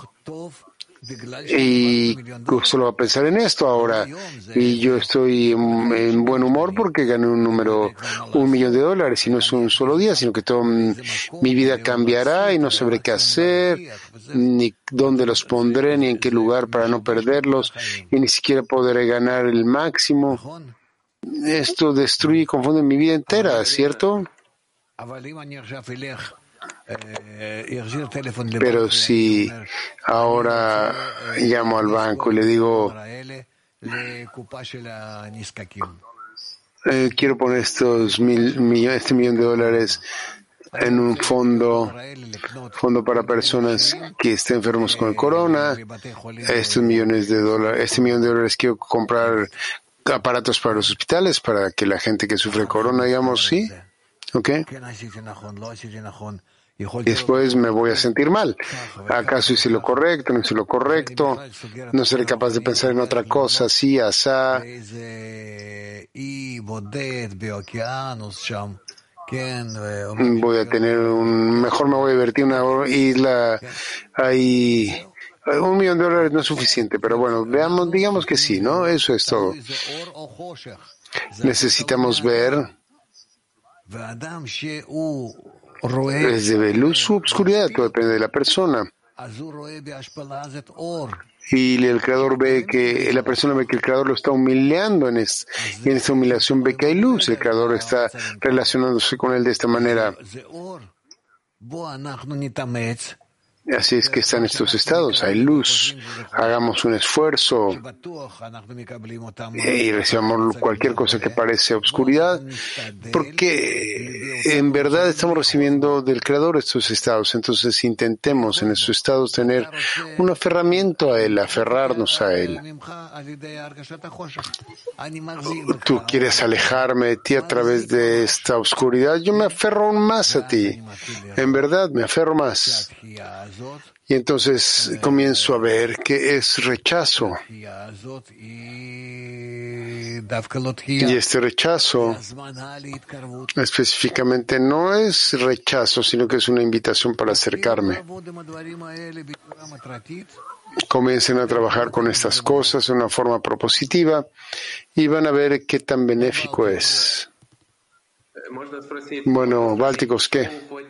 Y solo va a pensar en esto ahora. Y yo estoy en buen humor porque gané $1 millón, y no es un solo día, sino que toda mi vida cambiará y no sabré qué hacer, ni dónde los pondré, ni en qué lugar para no perderlos, y ni siquiera podré ganar el máximo. Esto destruye y confunde mi vida entera, ¿cierto? Pero si ahora llamo al banco y le digo, quiero poner este $1 millón en un fondo para personas que estén enfermos con el corona, este $1 millón quiero comprar aparatos para los hospitales, para que la gente que sufre corona, digamos, sí, ¿ok? Y después me voy a sentir mal. ¿Acaso hice lo correcto? ¿No hice lo correcto? ¿No seré capaz de pensar en otra cosa? Sí, asá. Voy a tener mejor me voy a divertir en una isla ahí. $1 millón no es suficiente, pero bueno, digamos que sí, ¿no? Eso es todo. Necesitamos ver desde luz u obscuridad, todo depende de la persona. Y el Creador ve que la persona ve que el Creador lo está humillando y en esta humillación ve que hay luz. El Creador está relacionándose con él de esta manera. Así es que están estos estados, hay luz, hagamos un esfuerzo y recibamos cualquier cosa que parece oscuridad, porque en verdad estamos recibiendo del Creador estos estados, entonces intentemos en estos estados tener un aferramiento a Él, aferrarnos a Él. Tú quieres alejarme de ti a través de esta oscuridad, yo me aferro aún más a ti, en verdad me aferro más. Y entonces comienzo a ver que es rechazo. Y este rechazo específicamente no es rechazo, sino que es una invitación para acercarme. Comiencen a trabajar con estas cosas de una forma propositiva y van a ver qué tan benéfico es. Bueno, Bálticos, ¿qué?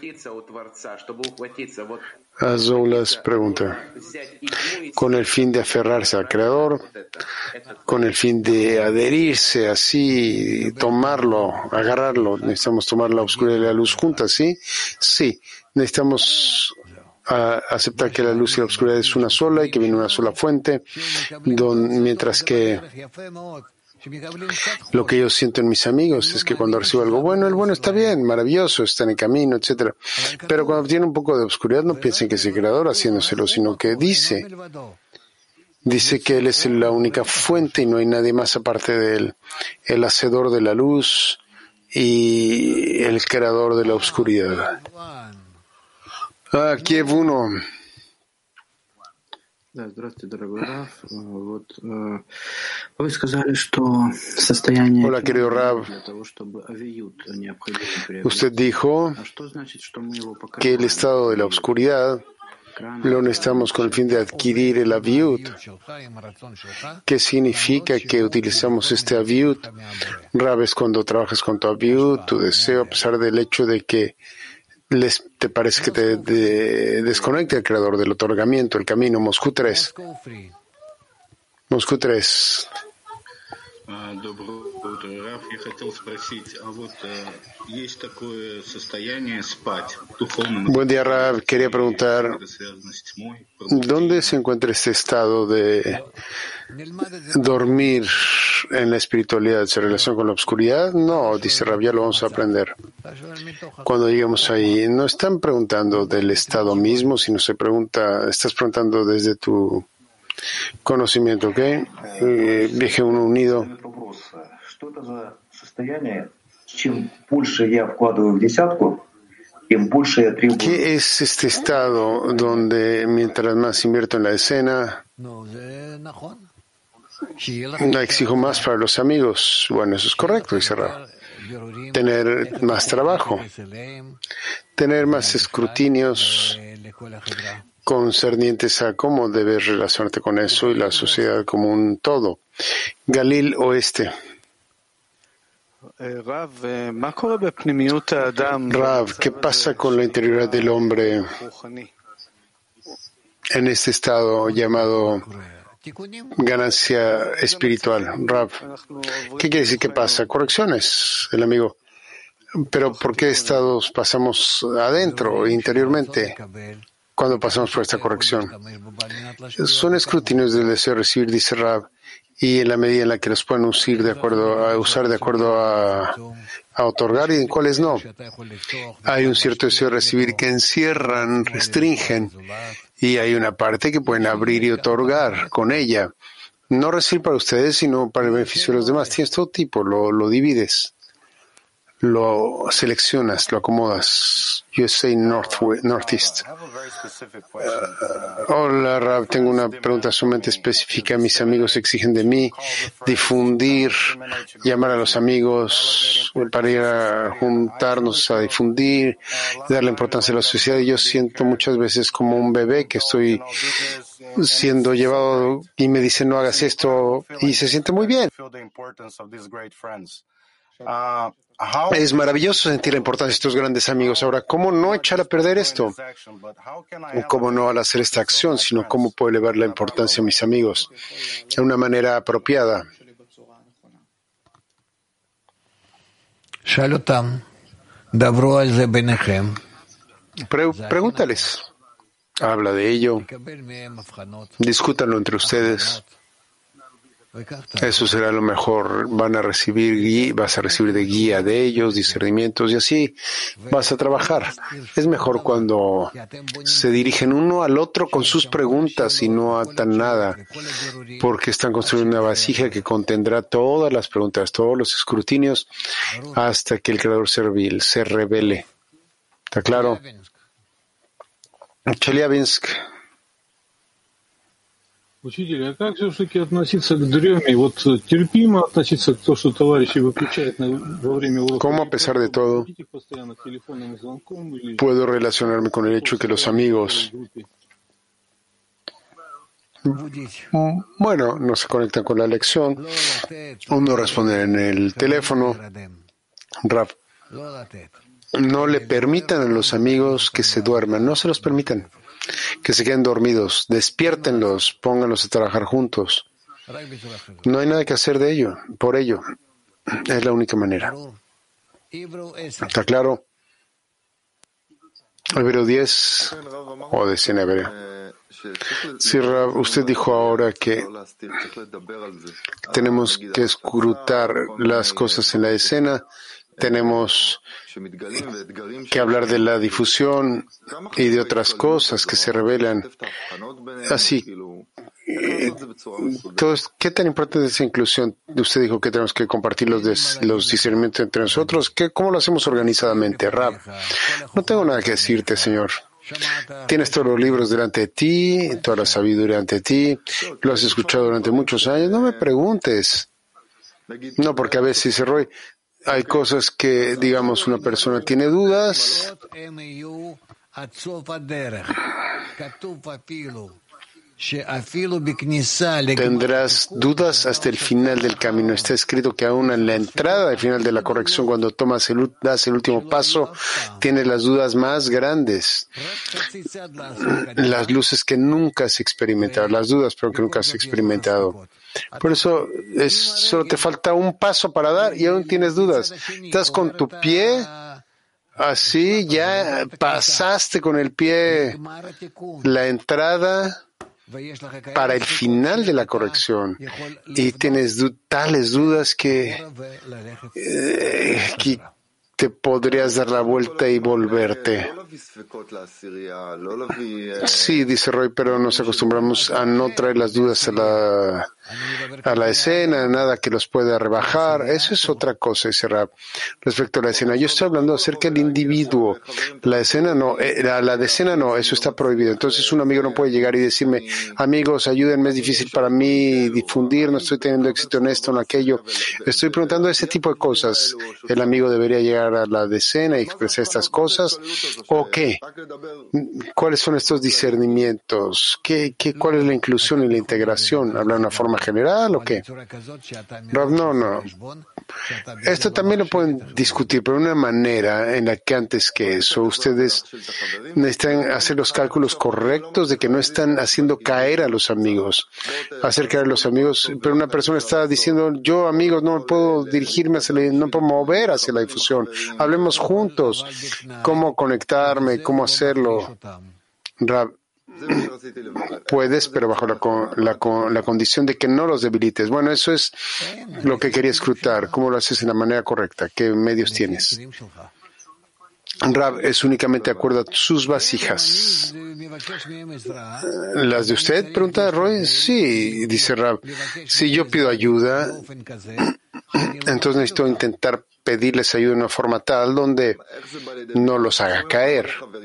Azulas pregunta, con el fin de aferrarse al Creador, con el fin de adherirse así, tomarlo, agarrarlo, necesitamos tomar la oscuridad y la luz juntas, ¿sí? Sí, necesitamos aceptar que la luz y la oscuridad es una sola y que viene una sola fuente, mientras que lo que yo siento en mis amigos es que cuando recibo algo bueno, el bueno está bien, maravilloso, está en el camino, etc. Pero cuando tiene un poco de oscuridad, no piensen que es el Creador haciéndoselo, sino que dice que Él es la única fuente y no hay nadie más aparte de Él, el hacedor de la luz y el creador de la oscuridad. Kiev 1. Hola, querido Rab. Usted dijo que el estado de la oscuridad lo necesitamos con el fin de adquirir el aviut. ¿Qué significa que utilizamos este aviut? Rab, es cuando trabajas con tu aviut, tu deseo, a pesar del hecho de que te parece que te desconecta el creador del otorgamiento, el camino. Moscú 3. Moscú 3. Buen día, Rab. Quería preguntar, ¿dónde se encuentra este estado de dormir en la espiritualidad? ¿Se relaciona con la oscuridad? No, dice Rab, ya lo vamos a aprender. Cuando lleguemos ahí, no están preguntando del estado mismo, sino estás preguntando desde tu conocimiento, ¿ok? Viaje uno unido. ¿Qué es este estado donde mientras más invierto en la escena, la exijo más para los amigos? Bueno, eso es correcto, dice Rab. Tener más trabajo, tener más escrutinios concernientes a cómo debes relacionarte con eso y la sociedad como un todo. Galil Oeste. Rav, ¿qué pasa con la interioridad del hombre en este estado llamado ganancia espiritual? Rav, ¿qué quiere decir que pasa? Correcciones, el amigo. Pero ¿por qué estados pasamos adentro, interiormente, cuando pasamos por esta corrección? Son escrutinios del deseo de recibir, dice Rav, y en la medida en la que los pueden usar de acuerdo a otorgar y en cuáles no. Hay un cierto deseo de recibir que encierran, restringen, y hay una parte que pueden abrir y otorgar con ella. No recibir para ustedes, sino para el beneficio de los demás. Tienes todo tipo, lo divides, lo seleccionas, lo acomodas. USA Northeast. Hola, Rab, tengo una pregunta sumamente específica. Mis amigos exigen de mí difundir, llamar a los amigos para ir a juntarnos a difundir, darle importancia a la sociedad. Y yo siento muchas veces como un bebé que estoy siendo llevado y me dicen no hagas esto y se siente muy bien. Es maravilloso sentir la importancia de estos grandes amigos. Ahora, ¿cómo no echar a perder esto? ¿Cómo no al hacer esta acción, sino cómo puedo elevar la importancia a mis amigos de una manera apropiada? Pregúntales. Habla de ello. Discútanlo entre ustedes. Eso será lo mejor. Vas a recibir de guía de ellos, discernimientos, y así vas a trabajar. Es mejor cuando se dirigen uno al otro con sus preguntas y no atan nada, porque están construyendo una vasija que contendrá todas las preguntas, todos los escrutinios, hasta que el Creador se revele. ¿Está claro? Chelyabinsk. Учитель, а как же все-таки относиться к дреме? Вот терпимо относиться к тому, что товарищи выключают во время урока? ¿Cómo, a pesar de todo, puedo relacionarme con el hecho de que los amigos, bueno, no se conectan con la lección o no responden en el teléfono? Rav, no le permitan a los amigos que se duerman, no se los permitan. Que se queden dormidos, despiértenlos, pónganlos a trabajar juntos. No hay nada que hacer por ello. Es la única manera. ¿Está claro? Hebreo 10 o decena hebrea. Sí, Rab, usted dijo ahora que tenemos que escrutar las cosas en la escena. Tenemos que hablar de la difusión y de otras cosas que se revelan. Así, ¿qué tan importante es esa inclusión? Usted dijo que tenemos que compartir los discernimientos entre nosotros. ¿Cómo lo hacemos organizadamente, Rab? No tengo nada que decirte, señor. Tienes todos los libros delante de ti, toda la sabiduría ante ti, lo has escuchado durante muchos años. No me preguntes. No, porque a veces, dice Roy, hay cosas que, digamos, una persona tiene dudas. Tendrás dudas hasta el final del camino. Está escrito que aún en la entrada, al final de la corrección, cuando das el último paso, tienes las dudas más grandes. Las luces que nunca has experimentado, las dudas pero que nunca has experimentado. Por eso solo te falta un paso para dar y aún tienes dudas. Estás con tu pie así, ya pasaste con el pie la entrada para el final de la corrección y tienes tales dudas que te podrías dar la vuelta y volverte. Sí, dice Roy, pero nos acostumbramos a no traer las dudas a la escena, nada que los pueda rebajar. Eso es otra cosa, dice Rab. Respecto a la escena, yo estoy hablando acerca del individuo. La escena no, la decena no, eso está prohibido. Entonces un amigo no puede llegar y decirme, amigos, ayúdenme, es difícil para mí difundir, no estoy teniendo éxito en esto, en aquello. Estoy preguntando ese tipo de cosas. El amigo debería llegar a la decena y expresar estas cosas. ¿O qué? ¿Cuáles son estos discernimientos? ¿Cuál es la inclusión y la integración? ¿Habla de una forma general o qué? No. Esto también lo pueden discutir, pero de una manera en la que antes que eso, ustedes necesitan hacer los cálculos correctos de que no están haciendo caer a los amigos. Hacer caer a los amigos, pero una persona está diciendo, yo amigos no puedo dirigirme no puedo mover hacia la difusión. Hablemos juntos. ¿Cómo conectarme? ¿Cómo hacerlo? Rab, puedes, pero bajo la condición de que no los debilites. Bueno, eso es lo que quería escrutar. ¿Cómo lo haces en la manera correcta? ¿Qué medios tienes? Rab, es únicamente de acuerdo a sus vasijas. ¿Las de usted? Pregunta Roy. Sí, dice Rab. Si yo pido ayuda, entonces necesito intentar pedirles ayuda de una forma tal donde no los haga caer.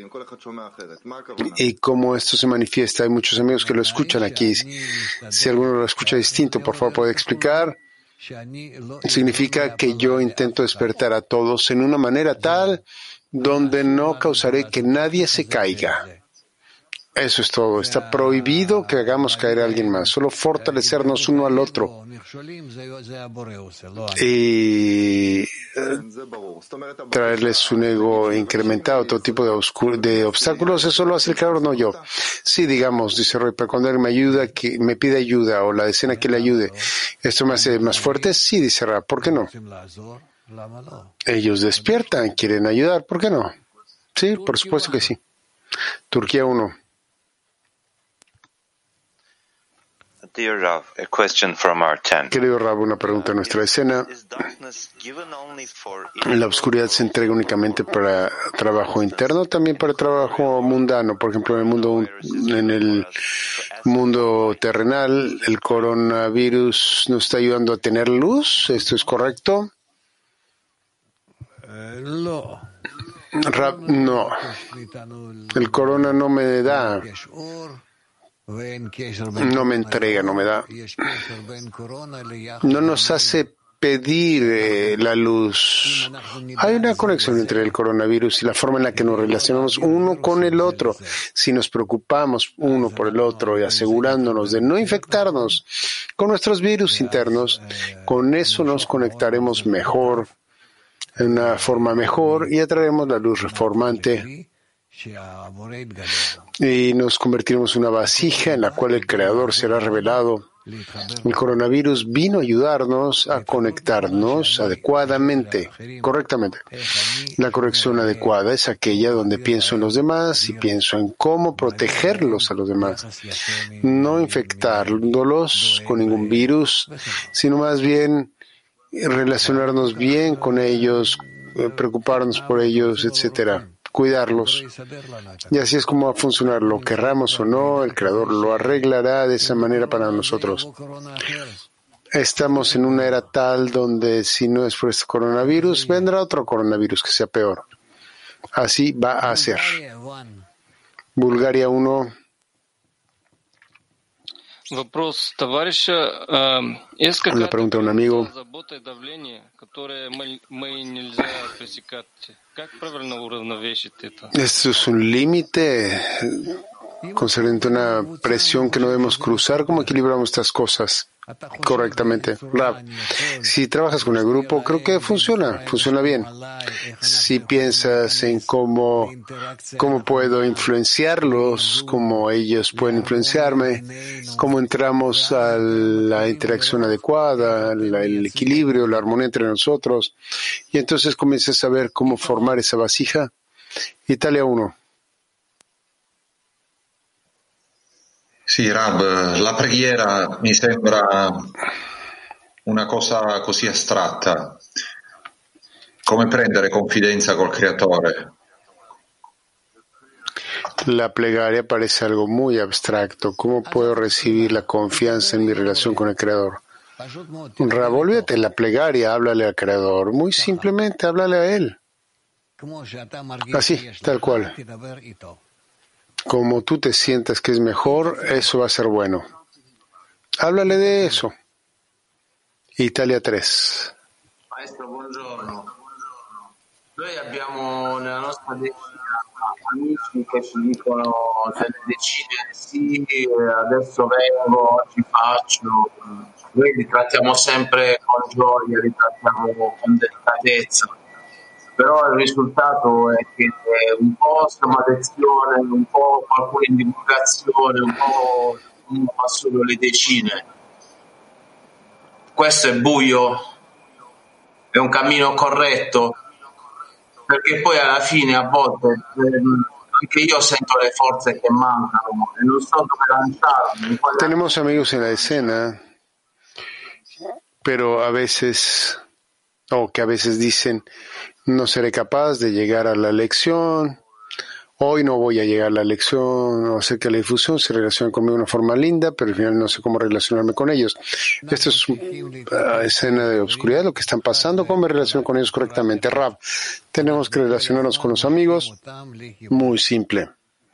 Y como esto se manifiesta, hay muchos amigos que lo escuchan aquí. Si alguno lo escucha distinto, por favor, ¿puede explicar? Significa que yo intento despertar a todos en una manera tal donde no causaré que nadie se caiga. Eso es todo. Está prohibido que hagamos caer a alguien más. Solo fortalecernos uno al otro. Y traerles un ego incrementado, todo tipo de obstáculos. Eso lo hace el Creador, no yo. Sí, digamos, dice Roy, pero cuando él me ayuda, que me pide ayuda, o la decena que le ayude, ¿esto me hace más fuerte? Sí, dice Ra, ¿por qué no? Ellos despiertan, quieren ayudar, ¿por qué no? Sí, por supuesto que sí. Turquía 1. Dear Rav, a question from our tent. Querido Rav, una pregunta en nuestra escena. ¿La oscuridad se entrega únicamente para trabajo interno, también para trabajo mundano? Por ejemplo, en el mundo terrenal, el coronavirus nos está ayudando a tener luz. ¿Esto es correcto? Rav, no. El corona no me da. No me entrega, no me da. No nos hace pedir la luz. Hay una conexión entre el coronavirus y la forma en la que nos relacionamos uno con el otro. Si nos preocupamos uno por el otro y asegurándonos de no infectarnos con nuestros virus internos, con eso nos conectaremos mejor, en una forma mejor, y atraeremos la luz reformante. Y nos convertiremos en una vasija en la cual el Creador será revelado. El coronavirus vino a ayudarnos a conectarnos adecuadamente, correctamente. La corrección adecuada es aquella donde pienso en los demás y pienso en cómo protegerlos a los demás. No infectándolos con ningún virus, sino más bien relacionarnos bien con ellos, preocuparnos por ellos, etcétera. Cuidarlos. Y así es como va a funcionar. Lo querramos o no, el Creador lo arreglará de esa manera para nosotros. Estamos en una era tal donde si no es por este coronavirus, vendrá otro coronavirus que sea peor. Así va a ser. Bulgaria 1. La pregunta de un amigo. Esto es un límite concerniente a una presión que no debemos cruzar. ¿Cómo equilibramos estas cosas correctamente? Rav, si trabajas con el grupo, creo que funciona bien. Si piensas en cómo puedo influenciarlos, cómo ellos pueden influenciarme, cómo entramos a la interacción adecuada, el equilibrio, la armonía entre nosotros, y entonces comienzas a ver cómo formar esa vasija. Italia 1. Sì, Rab, la preghiera mi sembra una cosa così astratta. Come prendere confidenza col Creatore? La plegaria parece algo muy abstracto. ¿Cómo puedo recibir la confianza en mi relación con el Creador? Rab, olvídate de la plegaria, háblale al Creador. Muy simplemente, háblale a Él. Así, tal cual. Como tú te sientas que es mejor, eso va a ser bueno. Háblale de eso. Italia 3. Maestro, buongiorno. Noi abbiamo nella nostra decina amici che ci dicono delle decine sì, adesso vengo, oggi faccio. Noi li trattiamo sempre con gioia, li trattiamo con delicatezza. Però il risultato è che un po' stiamo a lezione, un po' qualcuno in divulgazione, un po' uno fa solo le decine. Questo è buio, è un cammino corretto, perché poi alla fine a volte anche io sento le forze che mancano e non so dove lanciarmi. Tenemos amigos en la escena, pero a veces dicen, no seré capaz de llegar a la lección, hoy no voy a llegar a la lección, o sea que la difusión se relaciona conmigo de una forma linda, pero al final no sé cómo relacionarme con ellos. Esto es una escena de oscuridad, lo que están pasando, cómo me relaciono con ellos correctamente. Rav, tenemos que relacionarnos con los amigos, muy simple,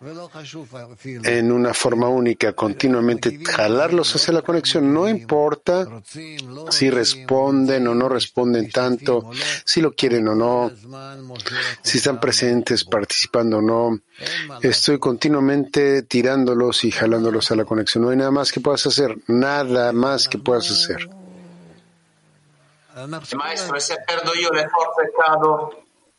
en una forma única, continuamente jalarlos hacia la conexión. No importa si responden o no responden tanto, si lo quieren o no, si están presentes, participando o no. Estoy continuamente tirándolos y jalándolos a la conexión. No hay nada más que puedas hacer, nada más que puedas hacer. Maestro, se perdo io le forze cado.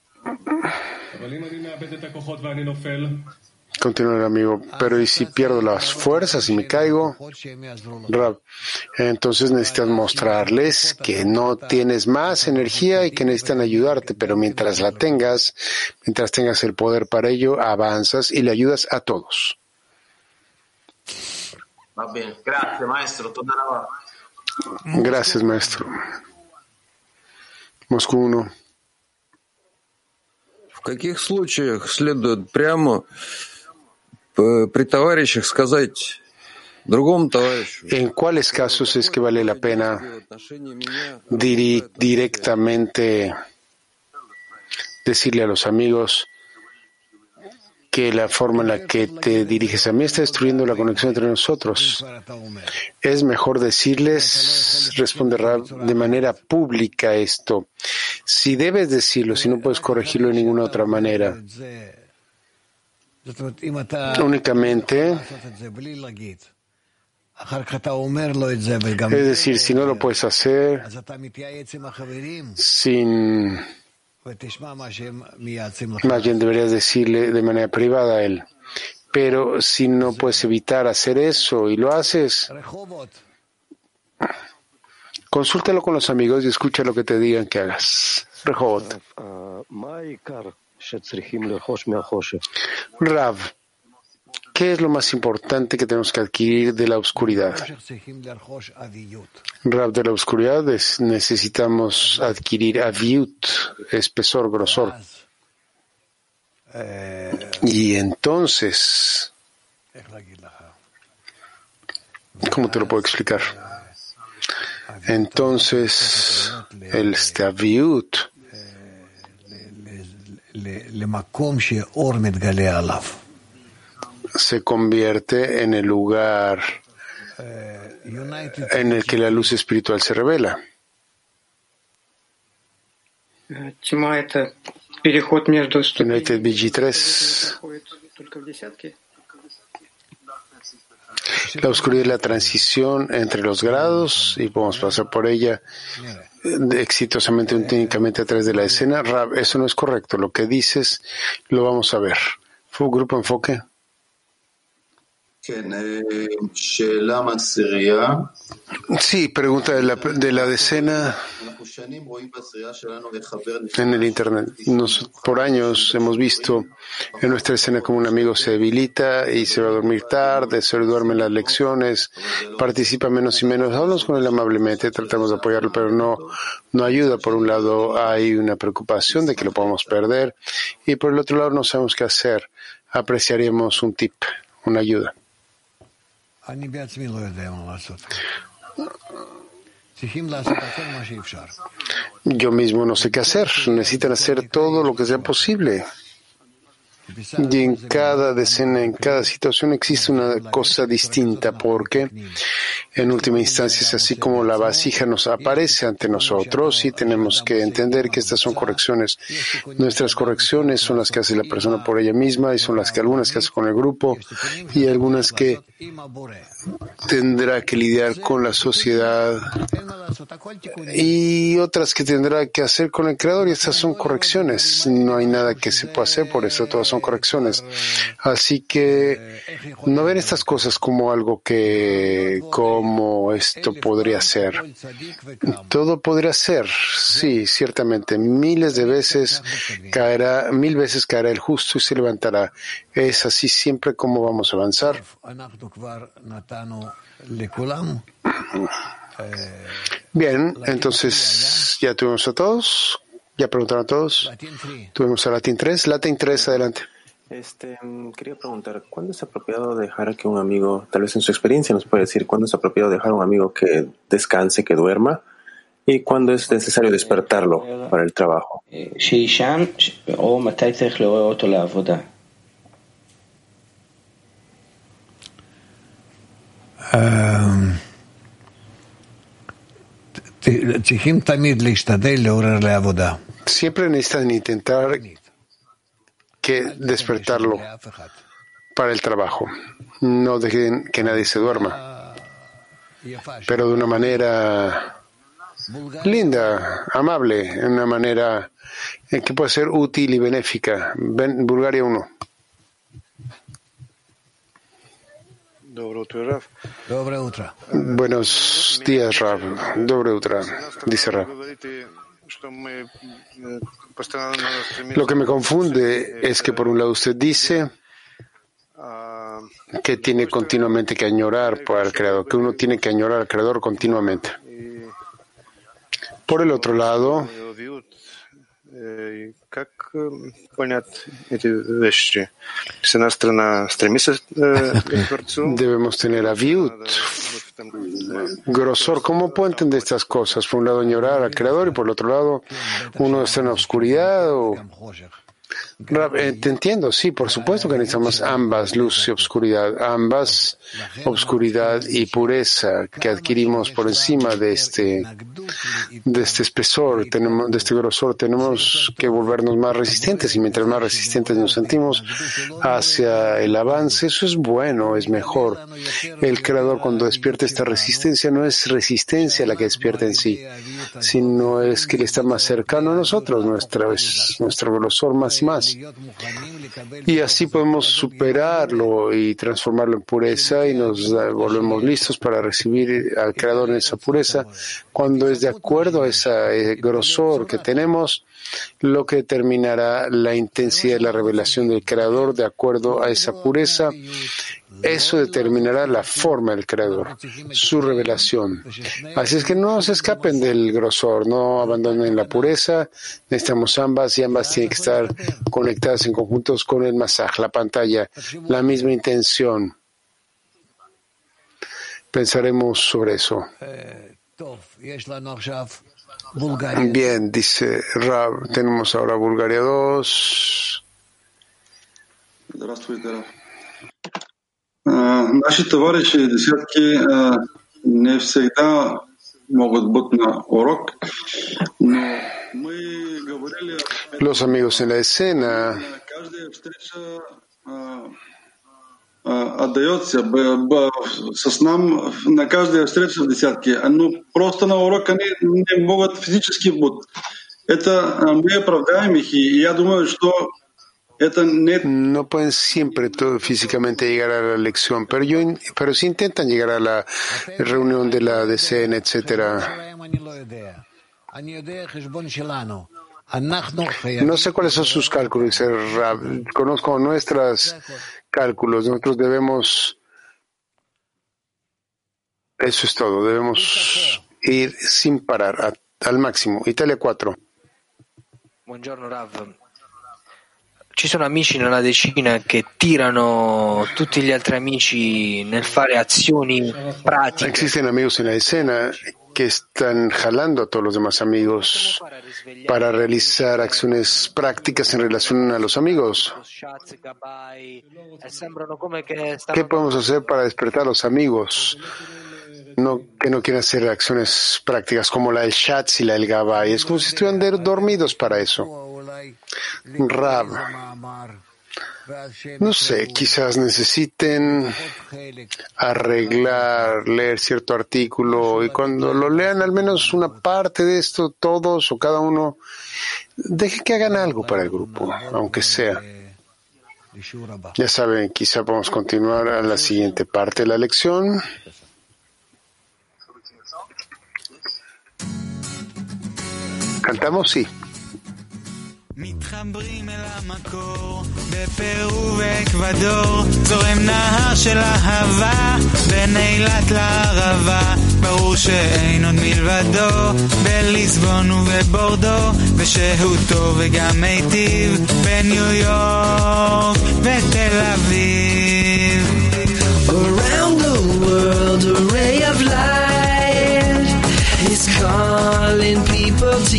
Continúa el amigo, pero ¿y si pierdo las fuerzas y me caigo? Rav, entonces necesitas mostrarles que no tienes más energía y que necesitan ayudarte, pero mientras tengas el poder para ello, avanzas y le ayudas a todos. Va bien, gracias, maestro. Gracias, maestro. Moscú 1. В каких случаях следует прямо при товарищах сказать другому товарищу? ¿En cuáles casos es que vale la pena directamente decirle a los amigos que la forma en la que te diriges a mí está destruyendo la conexión entre nosotros? Es mejor decirles, responde Rav, de manera pública esto. Si debes decirlo, si no puedes corregirlo de ninguna otra manera. Únicamente, es decir, si no lo puedes hacer sin... Más bien deberías decirle de manera privada a él. Pero si no puedes evitar hacer eso y lo haces, consúltalo con los amigos y escucha lo que te digan que hagas. Rehobot. Rav, ¿qué es lo más importante que tenemos que adquirir de la oscuridad? Rav, de la oscuridad necesitamos adquirir aviut, espesor, grosor. Y entonces, ¿cómo te lo puedo explicar? Entonces, el aviut se convierte en el lugar en el que la luz espiritual se revela. United BG3. La oscuridad es la transición entre los grados y podemos pasar por ella exitosamente, únicamente a través de la escena. Rab, eso no es correcto. Lo que dices lo vamos a ver. ¿Fue un grupo enfoque? Sí, pregunta de la decena en el Internet. Por años hemos visto en nuestra escena como un amigo se debilita y se va a dormir tarde, se duerme en las lecciones, participa menos y menos. Hablamos con él amablemente, tratamos de apoyarlo, pero no ayuda. Por un lado hay una preocupación de que lo podamos perder y por el otro lado no sabemos qué hacer. Apreciaríamos un tip, una ayuda. Yo mismo no sé qué hacer. Necesitan hacer todo lo que sea posible. Y en cada decena, en cada situación existe una cosa distinta, porque en última instancia es así como la vasija nos aparece ante nosotros y tenemos que entender que estas son correcciones. Nuestras correcciones son las que hace la persona por ella misma y son algunas que hace con el grupo y algunas que tendrá que lidiar con la sociedad y otras que tendrá que hacer con el Creador, y estas son correcciones. No hay nada que se pueda hacer por eso, todas son correcciones. Así que no ver estas cosas como algo como esto podría ser. Todo podría ser, sí, ciertamente. Mil veces caerá el justo y se levantará. Es así siempre como vamos a avanzar. Bien, entonces ya tuvimos a todos, ya preguntaron a todos. Tuvimos a Latin 3. Latin 3, adelante. Quería preguntar, ¿cuándo es apropiado dejar que un amigo, tal vez en su experiencia nos puede decir, cuándo es apropiado dejar a un amigo que descanse, que duerma, y cuándo es necesario despertarlo para el trabajo? Siempre necesitan intentar despertarlo para el trabajo. No dejen que nadie se duerma, pero de una manera linda, amable, en una manera que puede ser útil y benéfica. Bulgaria 1. Buenos días, Rav. Dobre utra, dice Rav. Lo que me confunde es que por un lado usted dice que tiene continuamente que añorar por el Creador, que uno tiene que añorar al Creador continuamente. Por el otro lado, debemos tener aviut, grosor. ¿Cómo puedo entender estas cosas? Por un lado, añorar al Creador y por el otro lado, uno está en la oscuridad. Te entiendo, sí, por supuesto que necesitamos ambas, luz y obscuridad, ambas, obscuridad y pureza, que adquirimos por encima de este espesor, de este grosor. Tenemos que volvernos más resistentes, y mientras más resistentes nos sentimos hacia el avance, eso es bueno, es mejor. El Creador, cuando despierta esta resistencia, no es resistencia la que despierta en sí, sino es que Él está más cercano a nosotros, nuestro grosor más y más. Y así podemos superarlo y transformarlo en pureza, y nos volvemos listos para recibir al Creador en esa pureza. Cuando es de acuerdo a ese grosor que tenemos, lo que determinará la intensidad de la revelación del Creador de acuerdo a esa pureza, eso determinará la forma del Creador, su revelación. Así es que no se escapen del grosor, no abandonen la pureza. Necesitamos ambas, y ambas tienen que estar conectadas en conjuntos con el masaj, la pantalla, la misma intención. Pensaremos sobre eso. Bien, dice Rav, tenemos ahora Bulgaria 2. Наши товарищи десятки не всегда могут быть на урок, но мы говорили... Los amigos en la escena Каждая встреча отдается нам на каждой встрече в десятке. Ну, просто на урок они не могут физически быть. Это мы оправдаем их, и я думаю, что no pueden siempre físicamente llegar a la lección, pero sí intentan llegar a la reunión de la decena, etcétera. No sé cuáles son sus cálculos, dice Rab. Conozco nuestros cálculos. Nosotros debemos, eso es todo, debemos ir sin parar al máximo. Italia 4. Buongiorno Rav. Ci sono amici nella decina che tirano tutti gli altri amici nel fare azioni pratiche. Existen amigos en la escena que están jalando a todos los demás amigos para realizar acciones prácticas en relación a los amigos. ¿Qué podemos hacer para despertar a los amigos que no quieren hacer acciones prácticas como la del Shatz y la del Gabay? Es como si estuvieran dormidos para eso. Rab, no sé, quizás necesiten arreglar, leer cierto artículo y cuando lo lean al menos una parte de esto, todos o cada uno, deje que hagan algo para el grupo, aunque sea. Ya saben, quizá podemos continuar a la siguiente parte de la lección. ¿Cantamos? Sí. מתחברים אל המקור בפרו ואקוודור זורם נהר של אהבה בין אילת לערבה ברור שאין עוד מלבדו בליסבון ובבורדו ושהותו וגם מיטיב בניו יורק ותל אביב Around the world a ray of light is calling people to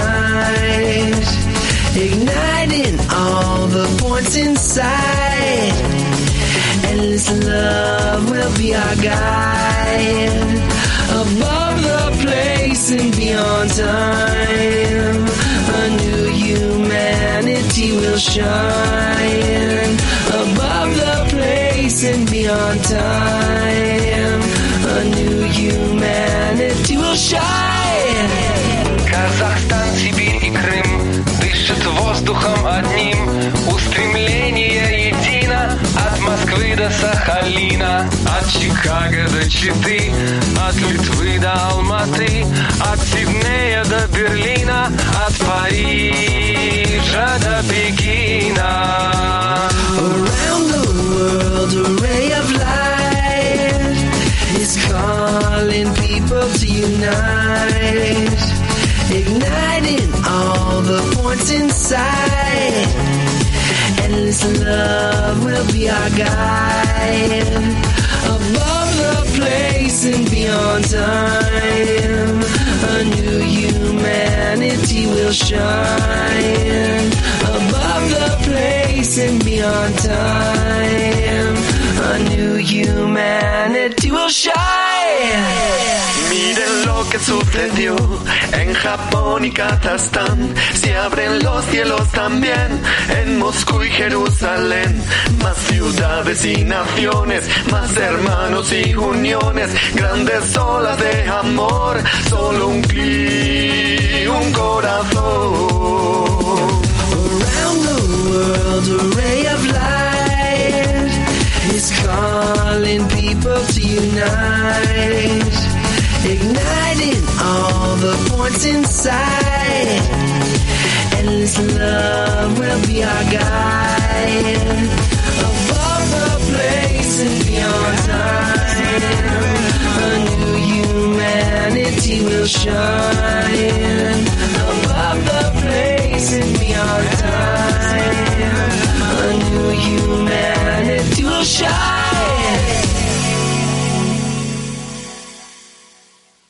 unite igniting all the points inside. Endless love will be our guide. Above the place and beyond time, a new humanity will shine. Above the place and beyond time, a new humanity will shine. Казахстан, Сибирь и Крым дышит воздухом одним, устремление едино от Москвы до Сахалина, от Чикаго до Читы, от Литвы до Алматы, от Сиднея до Берлина, от Парижа до Пекина. Around the world a ray of light is calling people to unite. Igniting all the points inside. Endless love will be our guide. Above the place and beyond time, a new humanity will shine. Above the place and beyond time, a new humanity will shine. Miren lo que sucedió en Japón y Kazajstán. Se abren los cielos también en Moscú y Jerusalén. Más ciudades y naciones, más hermanos y uniones. Grandes olas de amor, solo un clic, un corazón. Around the world a ray of light is calling people to unite. Igniting all the points inside. Endless love will be our guide. Above the place and beyond time, a new humanity will shine. Above the place and beyond time, a new humanity will shine.